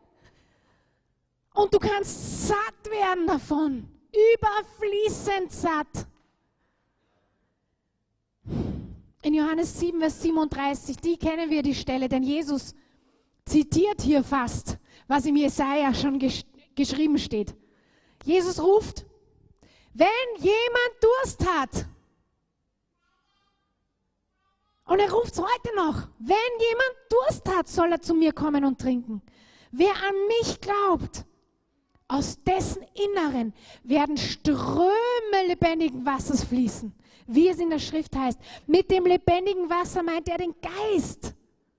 Und du kannst satt werden davon. Überfließend satt. In Johannes sieben, Vers siebenunddreißig, die kennen wir die Stelle, denn Jesus zitiert hier fast, was im Jesaja schon gesch- geschrieben steht. Jesus ruft, wenn jemand Durst hat, und er ruft es heute noch, wenn jemand Durst hat, soll er zu mir kommen und trinken. Wer an mich glaubt, aus dessen Inneren werden Ströme lebendigen Wassers fließen, wie es in der Schrift heißt. Mit dem lebendigen Wasser meint er den Geist,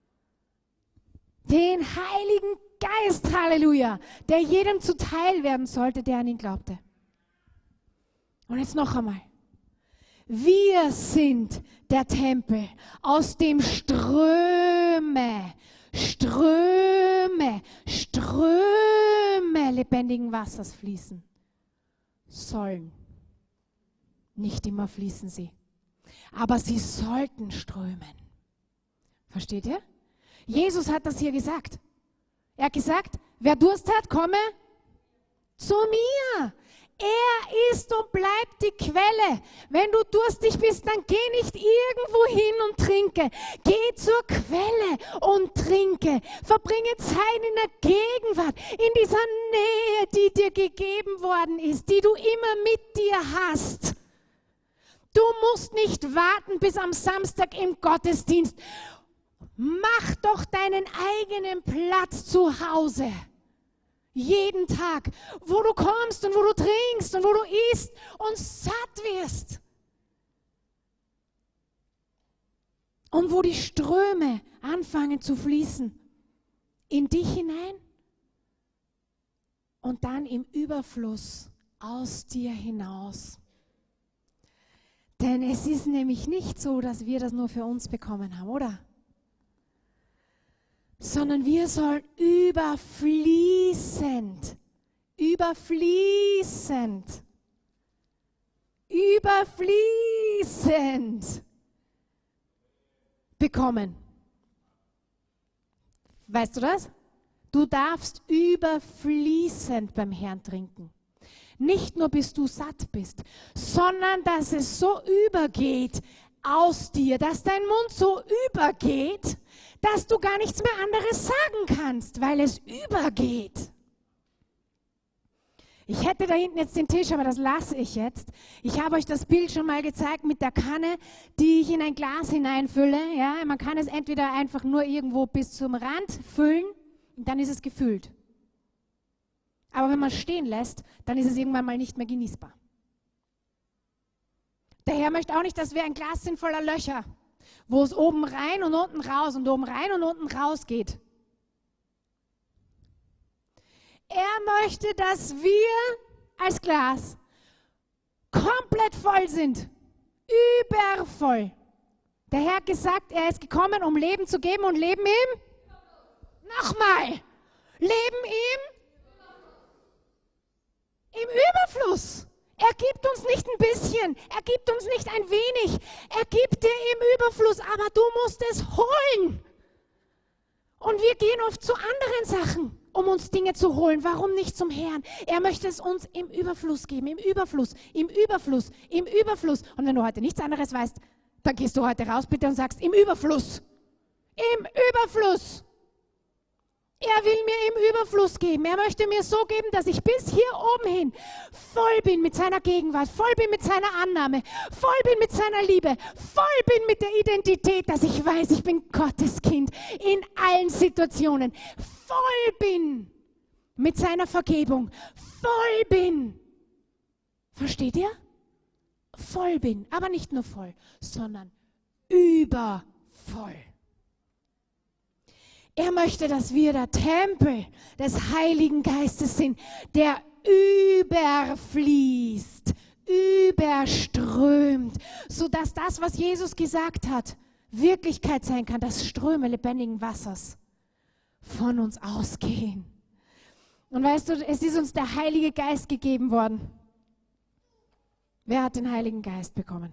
den Heiligen Geist, Halleluja, der jedem zuteil werden sollte, der an ihn glaubte. Und jetzt noch einmal. Wir sind der Tempel, aus dem Ströme, Ströme, Ströme lebendigen Wassers fließen sollen. Nicht immer fließen sie, aber sie sollten strömen. Versteht ihr? Jesus hat das hier gesagt. Er hat gesagt, wer Durst hat, komme zu mir. Er ist und bleibt die Quelle. Wenn du durstig bist, dann geh nicht irgendwo hin und trinke. Geh zur Quelle und trinke. Verbringe Zeit in der Gegenwart, in dieser Nähe, die dir gegeben worden ist, die du immer mit dir hast. Du musst nicht warten bis am Samstag im Gottesdienst. Mach doch deinen eigenen Platz zu Hause. Jeden Tag, wo du kommst und wo du trinkst und wo du isst und satt wirst. Und wo die Ströme anfangen zu fließen in dich hinein und dann im Überfluss aus dir hinaus. Denn es ist nämlich nicht so, dass wir das nur für uns bekommen haben, oder? Sondern wir sollen überfließend, überfließend, überfließend bekommen. Weißt du das? Du darfst überfließend beim Herrn trinken. Nicht nur, bis du satt bist, sondern dass es so übergeht aus dir, dass dein Mund so übergeht, dass du gar nichts mehr anderes sagen kannst, weil es übergeht. Ich hätte da hinten jetzt den Tisch, aber das lasse ich jetzt. Ich habe euch das Bild schon mal gezeigt mit der Kanne, die ich in ein Glas hineinfülle. Ja, man kann es entweder einfach nur irgendwo bis zum Rand füllen und dann ist es gefüllt. Aber wenn man es stehen lässt, dann ist es irgendwann mal nicht mehr genießbar. Der Herr möchte auch nicht, dass wir ein Glas sind voller Löcher, wo es oben rein und unten raus und oben rein und unten raus geht. Er möchte, dass wir als Glas komplett voll sind, übervoll. Der Herr hat gesagt, er ist gekommen, um Leben zu geben und Leben ihm. Nochmal, Leben ihm im Überfluss. Er gibt uns nicht ein bisschen, er gibt uns nicht ein wenig, er gibt dir im Überfluss, aber du musst es holen. Und wir gehen oft zu anderen Sachen, um uns Dinge zu holen. Warum nicht zum Herrn? Er möchte es uns im Überfluss geben, im Überfluss, im Überfluss, im Überfluss. Und wenn du heute nichts anderes weißt, dann gehst du heute raus bitte und sagst, im Überfluss, im Überfluss. Er will mir im Überfluss geben. Er möchte mir so geben, dass ich bis hier oben hin voll bin mit seiner Gegenwart, voll bin mit seiner Annahme, voll bin mit seiner Liebe, voll bin mit der Identität, dass ich weiß, ich bin Gottes Kind in allen Situationen, voll bin mit seiner Vergebung, voll bin. Versteht ihr? Voll bin, aber nicht nur voll, sondern übervoll. Er möchte, dass wir der Tempel des Heiligen Geistes sind, der überfließt, überströmt, sodass das, was Jesus gesagt hat, Wirklichkeit sein kann, dass Ströme lebendigen Wassers von uns ausgehen. Und weißt du, es ist uns der Heilige Geist gegeben worden. Wer hat den Heiligen Geist bekommen?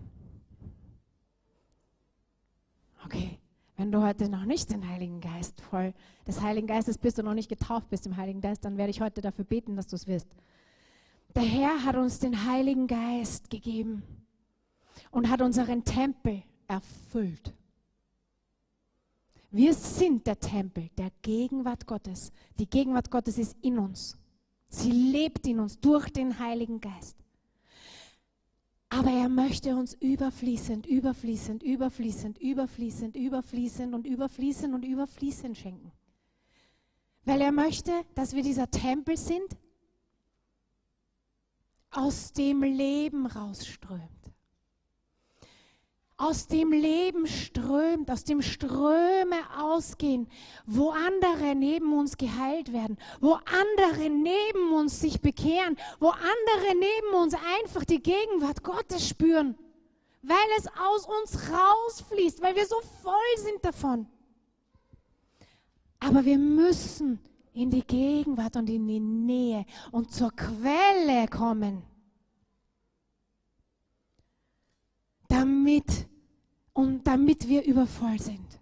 Okay. Wenn du heute noch nicht den Heiligen Geist voll des Heiligen Geistes bist und noch nicht getauft bist im Heiligen Geist, dann werde ich heute dafür beten, dass du es wirst. Der Herr hat uns den Heiligen Geist gegeben und hat unseren Tempel erfüllt. Wir sind der Tempel der Gegenwart Gottes. Die Gegenwart Gottes ist in uns. Sie lebt in uns durch den Heiligen Geist. Aber er möchte uns überfließend, überfließend, überfließend, überfließend, überfließend und überfließend und überfließend schenken. Weil er möchte, dass wir dieser Tempel sind, aus dem Leben rausströmt. Aus dem Leben strömt, aus dem Ströme ausgehen, wo andere neben uns geheilt werden, wo andere neben uns sich bekehren, wo andere neben uns einfach die Gegenwart Gottes spüren, weil es aus uns rausfließt, weil wir so voll sind davon. Aber wir müssen in die Gegenwart und in die Nähe und zur Quelle kommen. Damit, und damit wir übervoll sind.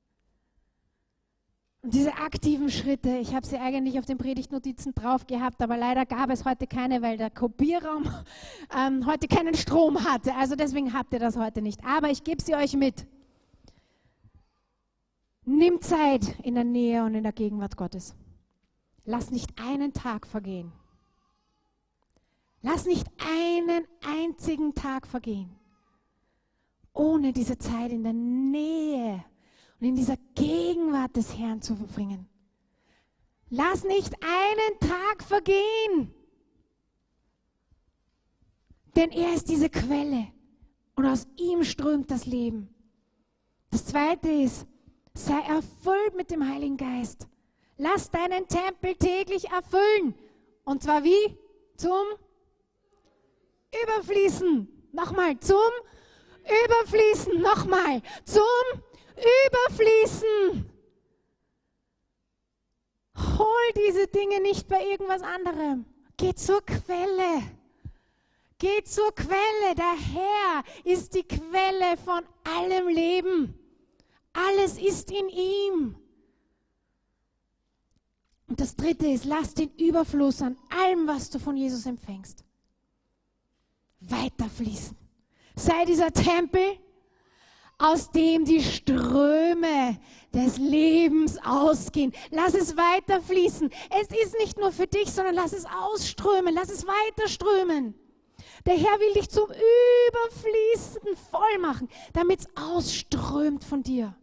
Und diese aktiven Schritte, ich habe sie eigentlich auf den Predigtnotizen drauf gehabt, aber leider gab es heute keine, weil der Kopierraum ähm, heute keinen Strom hatte. Also deswegen habt ihr das heute nicht. Aber ich gebe sie euch mit. Nimm Zeit in der Nähe und in der Gegenwart Gottes. Lass nicht einen Tag vergehen. Lass nicht einen einzigen Tag vergehen, ohne diese Zeit in der Nähe und in dieser Gegenwart des Herrn zu verbringen. Lass nicht einen Tag vergehen, denn er ist diese Quelle und aus ihm strömt das Leben. Das Zweite ist, sei erfüllt mit dem Heiligen Geist. Lass deinen Tempel täglich erfüllen. Und zwar wie? Zum Überfließen. Nochmal, zum Überfließen. Nochmal, zum Überfließen. Hol diese Dinge nicht bei irgendwas anderem. Geh zur Quelle. Geh zur Quelle. Der Herr ist die Quelle von allem Leben. Alles ist in ihm. Und das dritte ist, lass den Überfluss an allem, was du von Jesus empfängst, weiterfließen. Sei dieser Tempel, aus dem die Ströme des Lebens ausgehen. Lass es weiterfließen. Es ist nicht nur für dich, sondern lass es ausströmen. Lass es weiterströmen. Der Herr will dich zum Überfließen voll machen, damit es ausströmt von dir.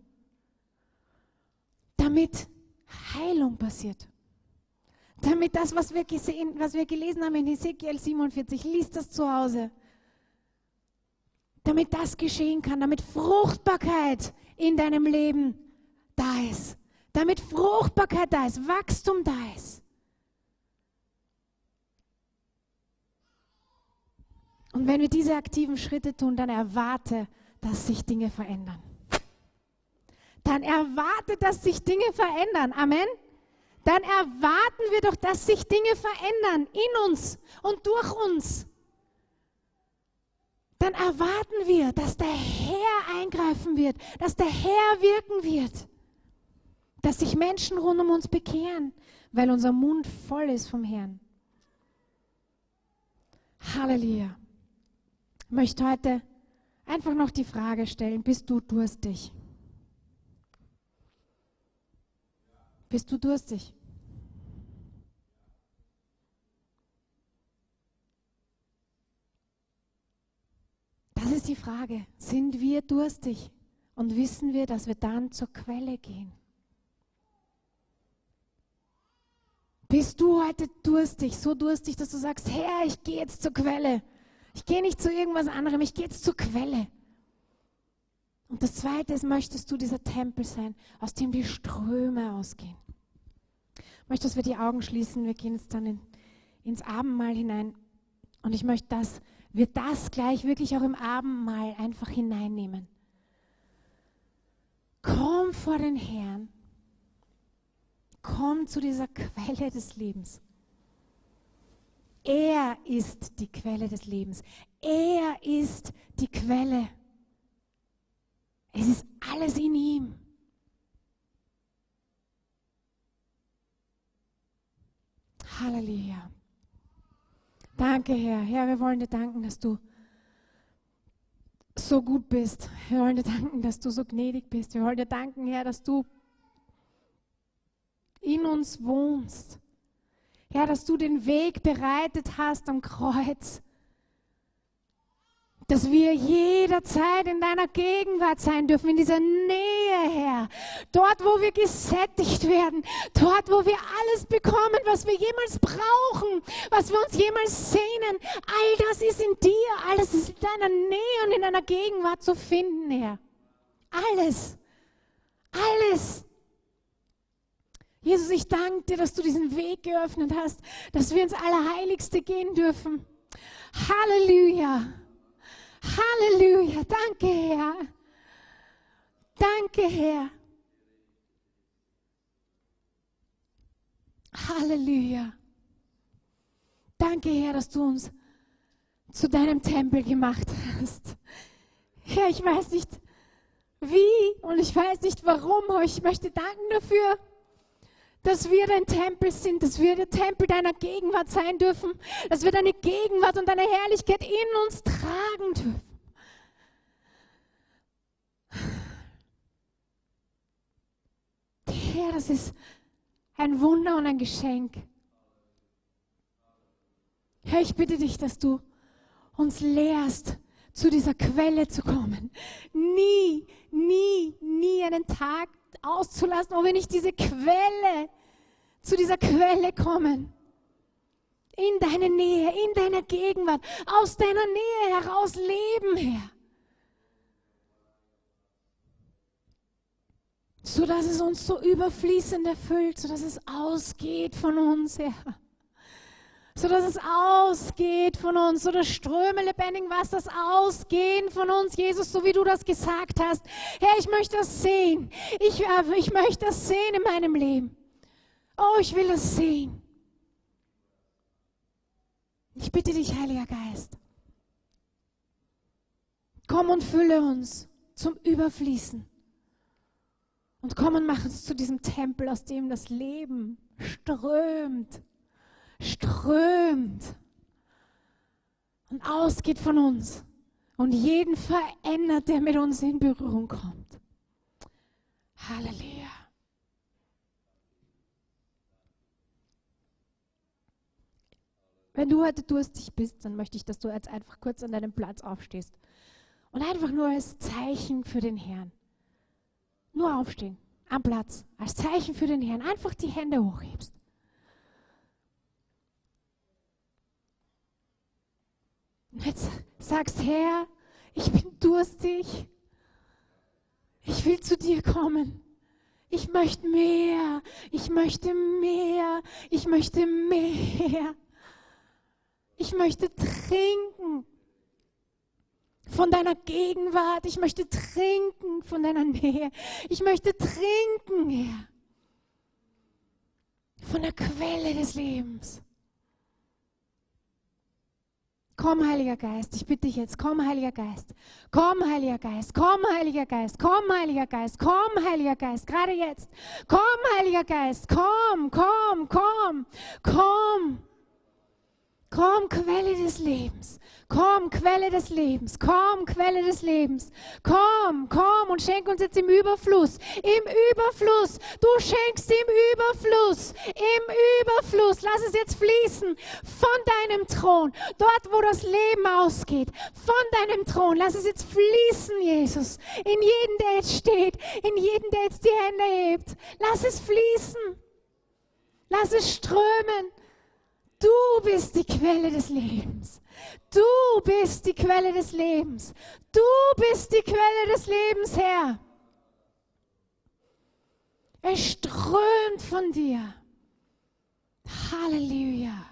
Damit Heilung passiert. Damit das, was wir, gesehen, was wir gelesen haben in Hesekiel siebenundvierzig, lies das zu Hause. Damit das geschehen kann, damit Fruchtbarkeit in deinem Leben da ist. Damit Fruchtbarkeit da ist, Wachstum da ist. Und wenn wir diese aktiven Schritte tun, dann erwarte, dass sich Dinge verändern. Dann erwarte, dass sich Dinge verändern. Amen. Dann erwarten wir doch, dass sich Dinge verändern in uns und durch uns. Dann erwarten wir, dass der Herr eingreifen wird, dass der Herr wirken wird, dass sich Menschen rund um uns bekehren, weil unser Mund voll ist vom Herrn. Halleluja. Ich möchte heute einfach noch die Frage stellen, bist du durstig? Bist du durstig? Das ist die Frage. Sind wir durstig? Und wissen wir, dass wir dann zur Quelle gehen? Bist du heute durstig, so durstig, dass du sagst, Herr, ich gehe jetzt zur Quelle. Ich gehe nicht zu irgendwas anderem, ich gehe jetzt zur Quelle. Und das Zweite ist, möchtest du dieser Tempel sein, aus dem die Ströme ausgehen? Ich möchte, dass wir die Augen schließen, wir gehen jetzt dann in, ins Abendmahl hinein. Und ich möchte, dass wir das gleich wirklich auch im Abendmahl einfach hineinnehmen. Komm vor den Herrn. Komm zu dieser Quelle des Lebens. Er ist die Quelle des Lebens. Er ist die Quelle. Es ist alles in ihm. Halleluja. Danke, Herr. Herr, wir wollen dir danken, dass du so gut bist. Wir wollen dir danken, dass du so gnädig bist. Wir wollen dir danken, Herr, dass du in uns wohnst. Herr, dass du den Weg bereitet hast am Kreuz, dass wir jederzeit in deiner Gegenwart sein dürfen, in dieser Nähe, Herr. Dort, wo wir gesättigt werden, dort, wo wir alles bekommen, was wir jemals brauchen, was wir uns jemals sehnen. All das ist in dir, alles ist in deiner Nähe und in deiner Gegenwart zu finden, Herr. Alles, alles. Jesus, ich danke dir, dass du diesen Weg geöffnet hast, dass wir ins Allerheiligste gehen dürfen. Halleluja. Halleluja. Danke, Herr. Danke, Herr. Halleluja. Danke, Herr, dass du uns zu deinem Tempel gemacht hast. Herr, ich weiß nicht wie und ich weiß nicht warum, aber ich möchte danken dafür, dass wir dein Tempel sind, dass wir der Tempel deiner Gegenwart sein dürfen, dass wir deine Gegenwart und deine Herrlichkeit in uns tragen dürfen. Herr, das ist ein Wunder und ein Geschenk. Herr, ich bitte dich, dass du uns lehrst, zu dieser Quelle zu kommen. Nie, nie, nie einen Tag auszulassen, wo wir nicht diese Quelle, zu dieser Quelle kommen. In deine Nähe, in deiner Gegenwart, aus deiner Nähe heraus leben, Herr. So dass es uns so überfließend erfüllt, so dass es ausgeht von uns, Herr. So dass es ausgeht von uns, so dass Ströme lebendigen Wassers ausgehen von uns, Jesus, so wie du das gesagt hast. Herr, ich möchte das sehen. Ich, ich möchte das sehen in meinem Leben. Oh, ich will das sehen. Ich bitte dich, Heiliger Geist, komm und fülle uns zum Überfließen. Und komm und mach uns zu diesem Tempel, aus dem das Leben strömt, strömt und ausgeht von uns und jeden verändert, der mit uns in Berührung kommt. Halleluja. Wenn du heute durstig bist, dann möchte ich, dass du jetzt einfach kurz an deinem Platz aufstehst und einfach nur als Zeichen für den Herrn. Nur aufstehen, am Platz, als Zeichen für den Herrn. Einfach die Hände hochhebst. Und jetzt sagst, Herr, ich bin durstig. Ich will zu dir kommen. Ich möchte mehr. Ich möchte mehr. Ich möchte mehr. Ich möchte trinken von deiner Gegenwart. Ich möchte trinken von deiner Nähe. Ich möchte trinken, Herr, von der Quelle des Lebens. Komm, Heiliger Geist, ich bitte dich jetzt, komm, Heiliger Geist. Komm, Heiliger Geist, komm, Heiliger Geist, komm, Heiliger Geist, komm, Heiliger Geist, gerade jetzt. Komm, Heiliger Geist, komm, komm, komm, komm. Komm, Quelle des Lebens. Komm, Quelle des Lebens. Komm, Quelle des Lebens. Komm, komm und schenk uns jetzt im Überfluss. Im Überfluss. Du schenkst im Überfluss. Im Überfluss. Lass es jetzt fließen von deinem Thron. Dort, wo das Leben ausgeht. Von deinem Thron. Lass es jetzt fließen, Jesus. In jeden, der jetzt steht. In jeden, der jetzt die Hände hebt. Lass es fließen. Lass es strömen. Du bist die Quelle des Lebens. Du bist die Quelle des Lebens. Du bist die Quelle des Lebens, Herr. Es strömt von dir. Halleluja.